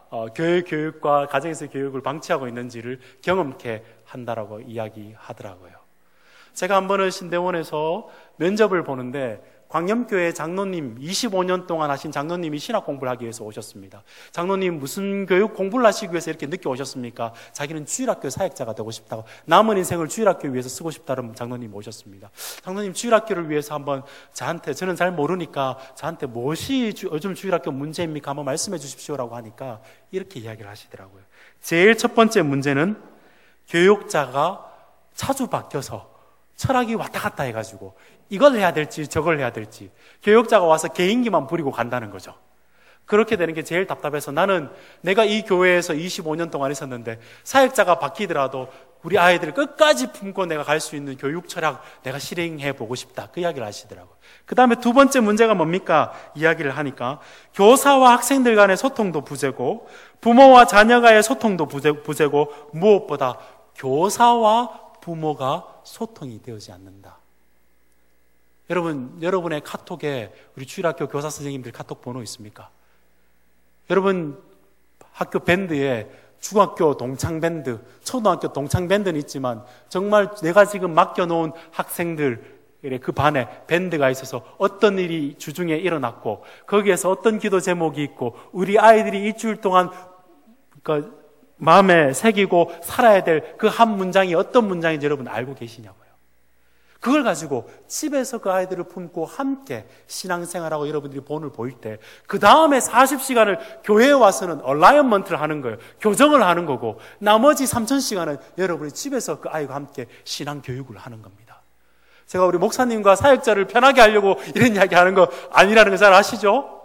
어, 교회 교육과 가정에서 교육을 방치하고 있는지를 경험케 한다라고 이야기하더라고요. 제가 한 번은 신대원에서 면접을 보는데 광염교회 장로님, 이십오 년 동안 하신 장로님이 신학 공부를 하기 위해서 오셨습니다. 장로님 무슨 교육 공부를 하시기 위해서 이렇게 늦게 오셨습니까? 자기는 주일학교 사역자가 되고 싶다고, 남은 인생을 주일학교 위해서 쓰고 싶다는 장로님이 오셨습니다. 장로님, 주일학교를 위해서 한번 저한테, 저는 잘 모르니까 저한테 무엇이 주, 요즘 주일학교 문제입니까? 한번 말씀해 주십시오라고 하니까 이렇게 이야기를 하시더라고요. 제일 첫 번째 문제는 교육자가 자주 바뀌어서 철학이 왔다 갔다 해가지고 이걸 해야 될지 저걸 해야 될지 교육자가 와서 개인기만 부리고 간다는 거죠. 그렇게 되는 게 제일 답답해서 나는 내가 이 교회에서 이십오 년 동안 있었는데 사역자가 바뀌더라도 우리 아이들을 끝까지 품고 내가 갈 수 있는 교육 철학 내가 실행해 보고 싶다. 그 이야기를 하시더라고요. 그 다음에 두 번째 문제가 뭡니까? 이야기를 하니까 교사와 학생들 간의 소통도 부재고 부모와 자녀가의 소통도 부재, 부재고 무엇보다 교사와 부모가 소통이 되어지 않는다. 여러분, 여러분의 카톡에 우리 주일학교 교사 선생님들 카톡 번호 있습니까? 여러분 학교 밴드에 중학교 동창 밴드, 초등학교 동창 밴드는 있지만 정말 내가 지금 맡겨놓은 학생들 그 반에 밴드가 있어서 어떤 일이 주중에 일어났고 거기에서 어떤 기도 제목이 있고 우리 아이들이 일주일 동안 그 마음에 새기고 살아야 될 그 한 문장이 어떤 문장인지 여러분 알고 계시냐고요. 그걸 가지고 집에서 그 아이들을 품고 함께 신앙생활하고 여러분들이 본을 보일 때 그 다음에 사십 시간을 교회에 와서는 얼라이언먼트를 하는 거예요. 교정을 하는 거고 나머지 삼천 시간은 여러분이 집에서 그 아이와 함께 신앙교육을 하는 겁니다. 제가 우리 목사님과 사역자를 편하게 하려고 이런 이야기 하는 거 아니라는 거 잘 아시죠?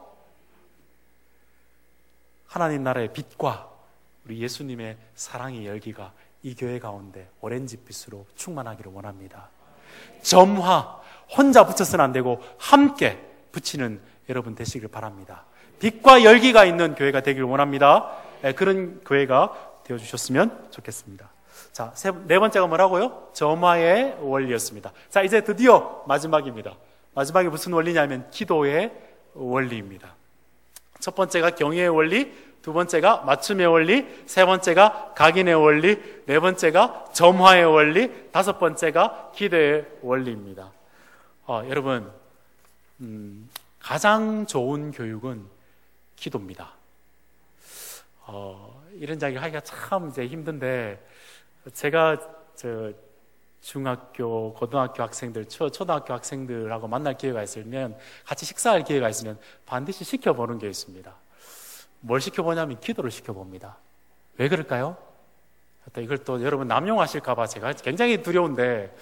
하나님 나라의 빛과 우리 예수님의 사랑의 열기가 이 교회 가운데 오렌지빛으로 충만하기를 원합니다. 점화, 혼자 붙여서는 안 되고 함께 붙이는 여러분 되시길 바랍니다. 빛과 열기가 있는 교회가 되기를 원합니다. 그런 교회가 되어주셨으면 좋겠습니다. 자, 세, 네 번째가 뭐라고요? 점화의 원리였습니다. 자, 이제 드디어 마지막입니다. 마지막에 무슨 원리냐면 기도의 원리입니다. 첫 번째가 경외의 원리, 두 번째가 맞춤의 원리, 세 번째가 각인의 원리, 네 번째가 점화의 원리, 다섯 번째가 기도의 원리입니다. 어, 여러분, 음, 가장 좋은 교육은 기도입니다. 어, 이런 이야기를 하기가 참 이제 힘든데, 제가 저 중학교, 고등학교 학생들, 초, 초등학교 학생들하고 만날 기회가 있으면, 같이 식사할 기회가 있으면 반드시 시켜보는 게 있습니다. 뭘 시켜보냐면 기도를 시켜봅니다. 왜 그럴까요? 이걸 또 여러분 남용하실까봐 제가 굉장히 두려운데,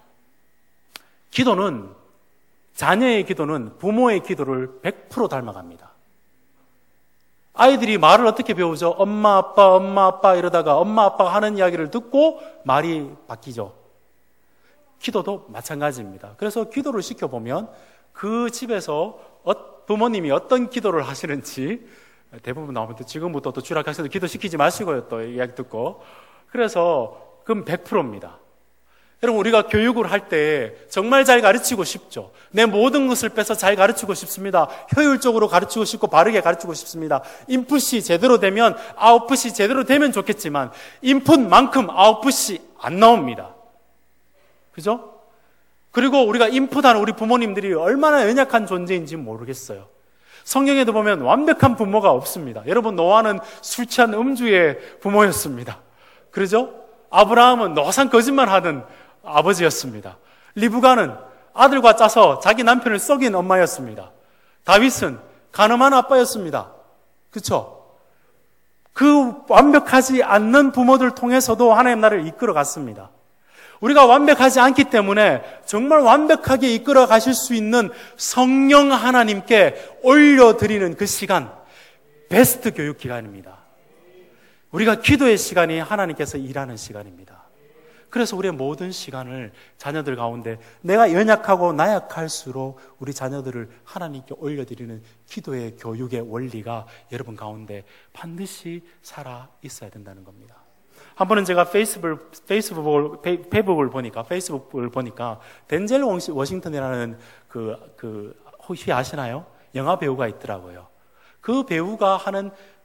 기도는, 자녀의 기도는 부모의 기도를 백 퍼센트 닮아갑니다. 아이들이 말을 어떻게 배우죠? 엄마, 아빠, 엄마, 아빠 이러다가 엄마, 아빠가 하는 이야기를 듣고 말이 바뀌죠. 기도도 마찬가지입니다. 그래서 기도를 시켜보면 그 집에서 부모님이 어떤 기도를 하시는지 대부분 나오면 또 지금부터 또 주일학교 학생들 기도시키지 마시고요. 또 이야기 듣고. 그래서 그럼 백 퍼센트입니다. 여러분, 우리가 교육을 할 때 정말 잘 가르치고 싶죠. 내 모든 것을 빼서 잘 가르치고 싶습니다. 효율적으로 가르치고 싶고 바르게 가르치고 싶습니다. 인풋이 제대로 되면 아웃풋이 제대로 되면 좋겠지만 인풋만큼 아웃풋이 안 나옵니다. 그죠? 그리고 우리가 인풋하는 우리 부모님들이 얼마나 연약한 존재인지 모르겠어요. 성경에도 보면 완벽한 부모가 없습니다. 여러분, 노아는 술 취한 음주의 부모였습니다. 그러죠? 아브라함은 노상 거짓말하던 아버지였습니다. 리브가는 아들과 짜서 자기 남편을 썩인 엄마였습니다. 다윗은 가늠한 아빠였습니다. 그렇죠? 그 완벽하지 않는 부모들 통해서도 하나님 나라를 이끌어 갔습니다. 우리가 완벽하지 않기 때문에 정말 완벽하게 이끌어 가실 수 있는 성령 하나님께 올려드리는 그 시간, 베스트 교육 기간입니다. 우리가 기도의 시간이 하나님께서 일하는 시간입니다. 그래서 우리의 모든 시간을 자녀들 가운데 내가 연약하고 나약할수록 우리 자녀들을 하나님께 올려드리는 기도의 교육의 원리가 여러분 가운데 반드시 살아 있어야 된다는 겁니다. 한 번은 제가 페이스북, 페이스북을, 페이북을 보니까, 페이스북을 보니까, 덴젤 워싱턴이라는 그, 그, 혹시 아시나요? 영화 배우가 있더라고요. 그 배우가 하는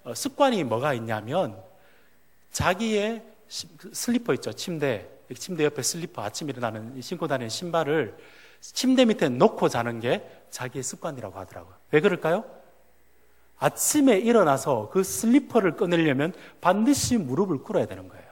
습관이 뭐가 있냐면 자기의 슬리퍼 있죠. 침대. 침대 옆에 슬리퍼, 아침 일어나는 신고 다니는 신발을 침대 밑에 놓고 자는 게 자기의 습관이라고 하더라고요. 왜 그럴까요? 아침에 일어나서 그 슬리퍼를 꺼내려면 반드시 무릎을 꿇어야 되는 거예요.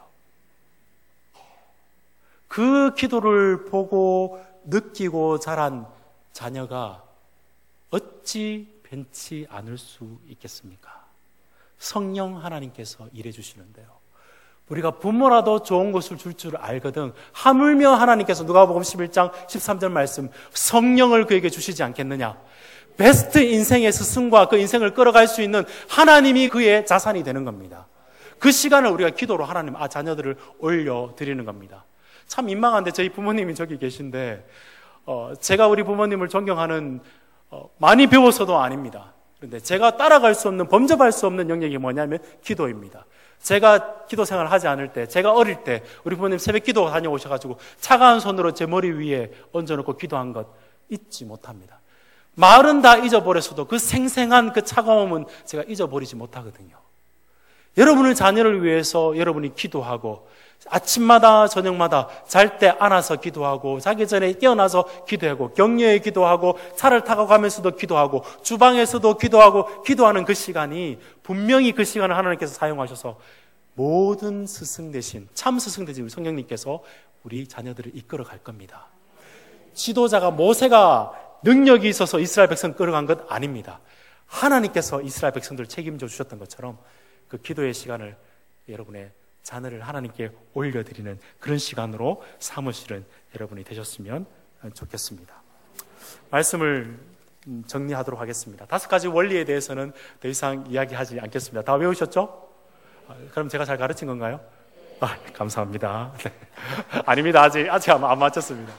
그 기도를 보고 느끼고 자란 자녀가 어찌 변치 않을 수 있겠습니까? 성령 하나님께서 일해 주시는데요. 우리가 부모라도 좋은 것을 줄 줄 알거든 하물며 하나님께서 누가복음 십일 장 십삼 절 말씀 성령을 그에게 주시지 않겠느냐. 베스트 인생의 스승과 그 인생을 끌어갈 수 있는 하나님이 그의 자산이 되는 겁니다. 그 시간을 우리가 기도로 하나님 아 자녀들을 올려드리는 겁니다. 참 민망한데 저희 부모님이 저기 계신데 어, 제가 우리 부모님을 존경하는 어, 많이 배워서도 아닙니다. 그런데 제가 따라갈 수 없는 범접할 수 없는 영역이 뭐냐면 기도입니다. 제가 기도 생활을 하지 않을 때, 제가 어릴 때 우리 부모님 새벽 기도 다녀오셔가지고 차가운 손으로 제 머리 위에 얹어놓고 기도한 것 잊지 못합니다. 말은 다 잊어버렸어도 그 생생한 그 차가움은 제가 잊어버리지 못하거든요. 여러분의 자녀를 위해서 여러분이 기도하고 아침마다 저녁마다 잘 때 안아서 기도하고 자기 전에 깨어나서 기도하고 격려에 기도하고 차를 타고 가면서도 기도하고 주방에서도 기도하고 기도하는 그 시간이 분명히 그 시간을 하나님께서 사용하셔서 모든 스승 대신 참 스승 대신 우리 성령님께서 우리 자녀들을 이끌어 갈 겁니다. 지도자가 모세가 능력이 있어서 이스라엘 백성 끌어간 것 아닙니다. 하나님께서 이스라엘 백성들을 책임져 주셨던 것처럼 그 기도의 시간을 여러분의 자녀를 하나님께 올려드리는 그런 시간으로 삼으시는 여러분이 되셨으면 좋겠습니다. 말씀을 정리하도록 하겠습니다. 다섯 가지 원리에 대해서는 더 이상 이야기하지 않겠습니다. 다 외우셨죠? 그럼 제가 잘 가르친 건가요? 아, 감사합니다. 네. 아닙니다. 아직, 아직 안 마쳤습니다.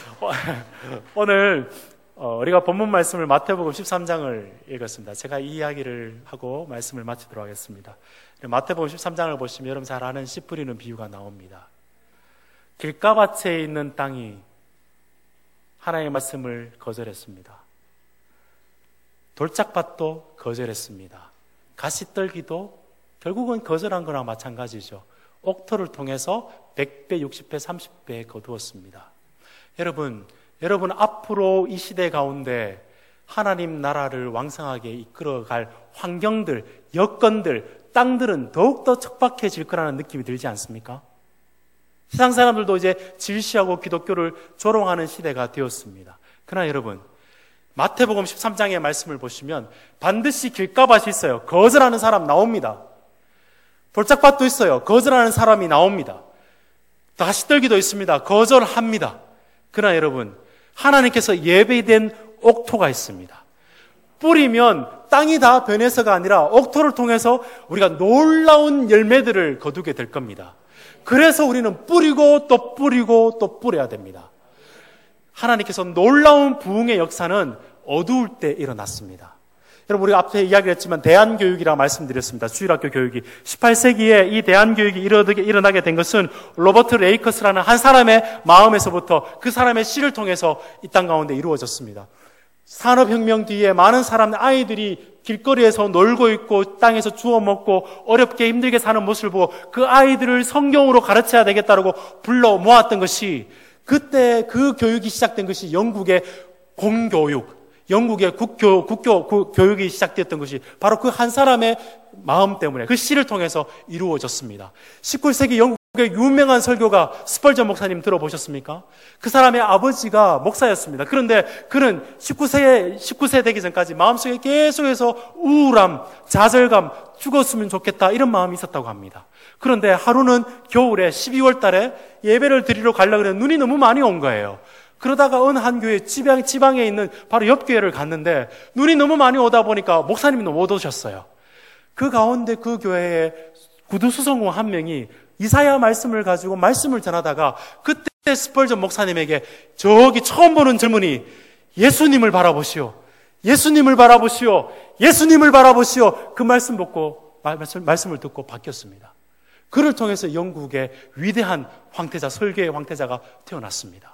오늘 우리가 본문 말씀을 마태복음 십삼 장을 읽었습니다. 제가 이 이야기를 하고 말씀을 마치도록 하겠습니다. 마태복음 십삼 장을 보시면 여러분 잘 아는 씨 뿌리는 비유가 나옵니다. 길가밭에 있는 땅이 하나님의 말씀을 거절했습니다. 돌짝밭도 거절했습니다. 가시떨기도 결국은 거절한 거나 마찬가지죠. 옥토를 통해서 백 배, 육십 배, 삼십 배 거두었습니다. 여러분, 여러분 앞으로 이 시대 가운데 하나님 나라를 왕성하게 이끌어갈 환경들, 여건들, 땅들은 더욱더 척박해질 거라는 느낌이 들지 않습니까? 세상 사람들도 이제 질시하고 기독교를 조롱하는 시대가 되었습니다. 그러나 여러분, 마태복음 십삼 장의 말씀을 보시면 반드시 길가밭이 있어요. 거절하는 사람 나옵니다. 돌짝밭도 있어요. 거절하는 사람이 나옵니다. 가시떨기도 있습니다. 거절합니다. 그러나 여러분, 하나님께서 예배된 옥토가 있습니다. 뿌리면 땅이 다 변해서가 아니라 옥토를 통해서 우리가 놀라운 열매들을 거두게 될 겁니다. 그래서 우리는 뿌리고 또 뿌리고 또 뿌려야 됩니다. 하나님께서 놀라운 부흥의 역사는 어두울 때 일어났습니다. 여러분, 우리가 앞에 이야기를 했지만 대안교육이라고 말씀드렸습니다. 주일학교 교육이. 십팔 세기에 이 대안교육이 일어나게 된 것은 로버트 레이커스라는 한 사람의 마음에서부터 그 사람의 시를 통해서 이 땅 가운데 이루어졌습니다. 산업혁명 뒤에 많은 사람들, 아이들이 길거리에서 놀고 있고 땅에서 주워 먹고 어렵게 힘들게 사는 모습을 보고 그 아이들을 성경으로 가르쳐야 되겠다고 불러 모았던 것이, 그때 그 교육이 시작된 것이 영국의 공교육, 영국의 국교, 국교, 국, 교육이 시작되었던 것이 바로 그 한 사람의 마음 때문에 그 시를 통해서 이루어졌습니다. 십구 세기 영국의 유명한 설교가 스펄전 목사님 들어보셨습니까? 그 사람의 아버지가 목사였습니다. 그런데 그는 십구 세, 십구 세 되기 전까지 마음속에 계속해서 우울함, 좌절감, 죽었으면 좋겠다 이런 마음이 있었다고 합니다. 그런데 하루는 겨울에 십이월 달에 예배를 드리러 가려고 했는데 눈이 너무 많이 온 거예요. 그러다가 어느 한 교회, 지방, 지방에 있는 바로 옆 교회를 갔는데 눈이 너무 많이 오다 보니까 목사님이 너무 못 오셨어요. 그 가운데 그 교회에 구두수성공 한 명이 이사야 말씀을 가지고 말씀을 전하다가 그때 스펄전 목사님에게 저기 처음 보는 젊은이 예수님을 바라보시오. 예수님을 바라보시오. 예수님을 바라보시오. 그 말씀 듣고, 말씀을 듣고 바뀌었습니다. 그를 통해서 영국의 위대한 황태자, 설교의 황태자가 태어났습니다.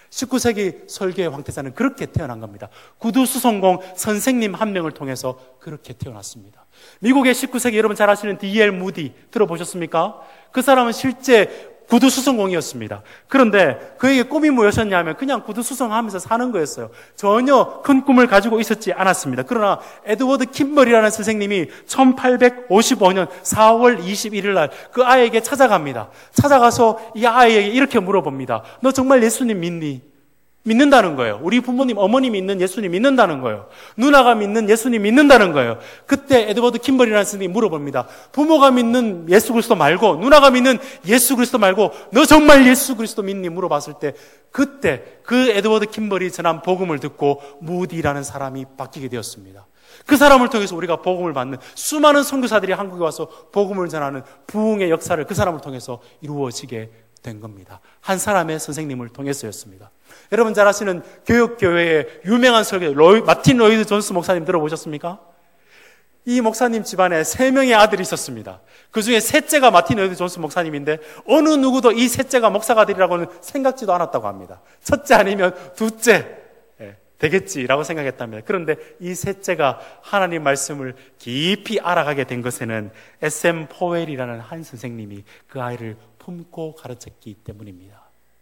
십구 세기 설교의 황태자는 그렇게 태어난 겁니다. 구두수성공 선생님 한 명을 통해서 그렇게 태어났습니다. 미국의 십구 세기 여러분 잘 아시는 디 엘 무디 들어보셨습니까? 그 사람은 실제 구두수성공이었습니다. 그런데 그에게 꿈이 무엇이었냐면 그냥 구두수성하면서 사는 거였어요. 전혀 큰 꿈을 가지고 있었지 않았습니다. 그러나 에드워드 킴벌이라는 선생님이 천팔백오십오 년 사월 이십일일 날 그 아이에게 찾아갑니다. 찾아가서 이 아이에게 이렇게 물어봅니다. 너 정말 예수님 믿니? 믿는다는 거예요. 우리 부모님, 어머님이 믿는 예수님 믿는다는 거예요. 누나가 믿는 예수님 믿는다는 거예요. 그때 에드워드 킴벌이라는 선생님이 물어봅니다. 부모가 믿는 예수 그리스도 말고 누나가 믿는 예수 그리스도 말고 너 정말 예수 그리스도 믿니? 물어봤을 때 그때 그 에드워드 킴벌이 전한 복음을 듣고 무디라는 사람이 바뀌게 되었습니다. 그 사람을 통해서 우리가 복음을 받는 수많은 선교사들이 한국에 와서 복음을 전하는 부흥의 역사를 그 사람을 통해서 이루어지게 된 겁니다. 한 사람의 선생님을 통해서였습니다. 여러분 잘 아시는 교역교회의 유명한 설교 로이, 마틴 로이드 존스 목사님 들어보셨습니까? 이 목사님 집안에 세 명의 아들이 있었습니다. 그 중에 셋째가 마틴 로이드 존스 목사님인데 어느 누구도 이 셋째가 목사가 되리라고는 생각지도 않았다고 합니다. 첫째 아니면 둘째 되겠지라고 생각했답니다. 그런데 이 셋째가 하나님 말씀을 깊이 알아가게 된 것에는 에스 엠 포웰이라는 한 선생님이 그 아이를 품고 가르쳤기 때문입니다.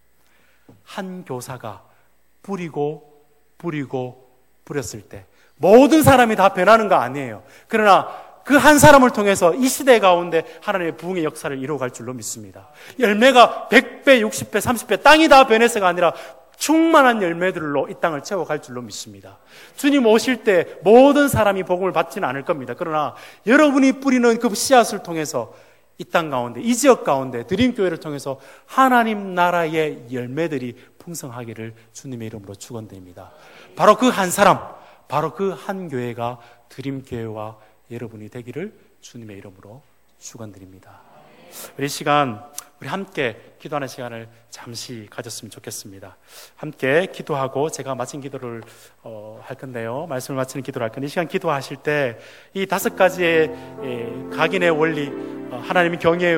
한 교사가 뿌리고 뿌리고 뿌렸을 때 모든 사람이 다 변하는 거 아니에요. 그러나 그 한 사람을 통해서 이 시대 가운데 하나님의 부흥의 역사를 이루어갈 줄로 믿습니다. 열매가 백 배, 육십 배, 삼십 배 땅이 다 변해서가 아니라 충만한 열매들로 이 땅을 채워갈 줄로 믿습니다. 주님 오실 때 모든 사람이 복음을 받지는 않을 겁니다. 그러나 여러분이 뿌리는 그 씨앗을 통해서 이 땅 가운데, 이 지역 가운데 드림교회를 통해서 하나님 나라의 열매들이 풍성하기를 주님의 이름으로 축원드립니다. 바로 그 한 사람, 바로 그 한 교회가 드림교회와 여러분이 되기를 주님의 이름으로 축원드립니다. 우리 시간 우리 함께 기도하는 시간을 잠시 가졌으면 좋겠습니다. 함께 기도하고 제가 마친 기도를 어, 할 건데요. 말씀을 마치는 기도를 할 건데 이 시간 기도하실 때 이 다섯 가지의 예, 각인의 원리, 어, 하나님의 경외의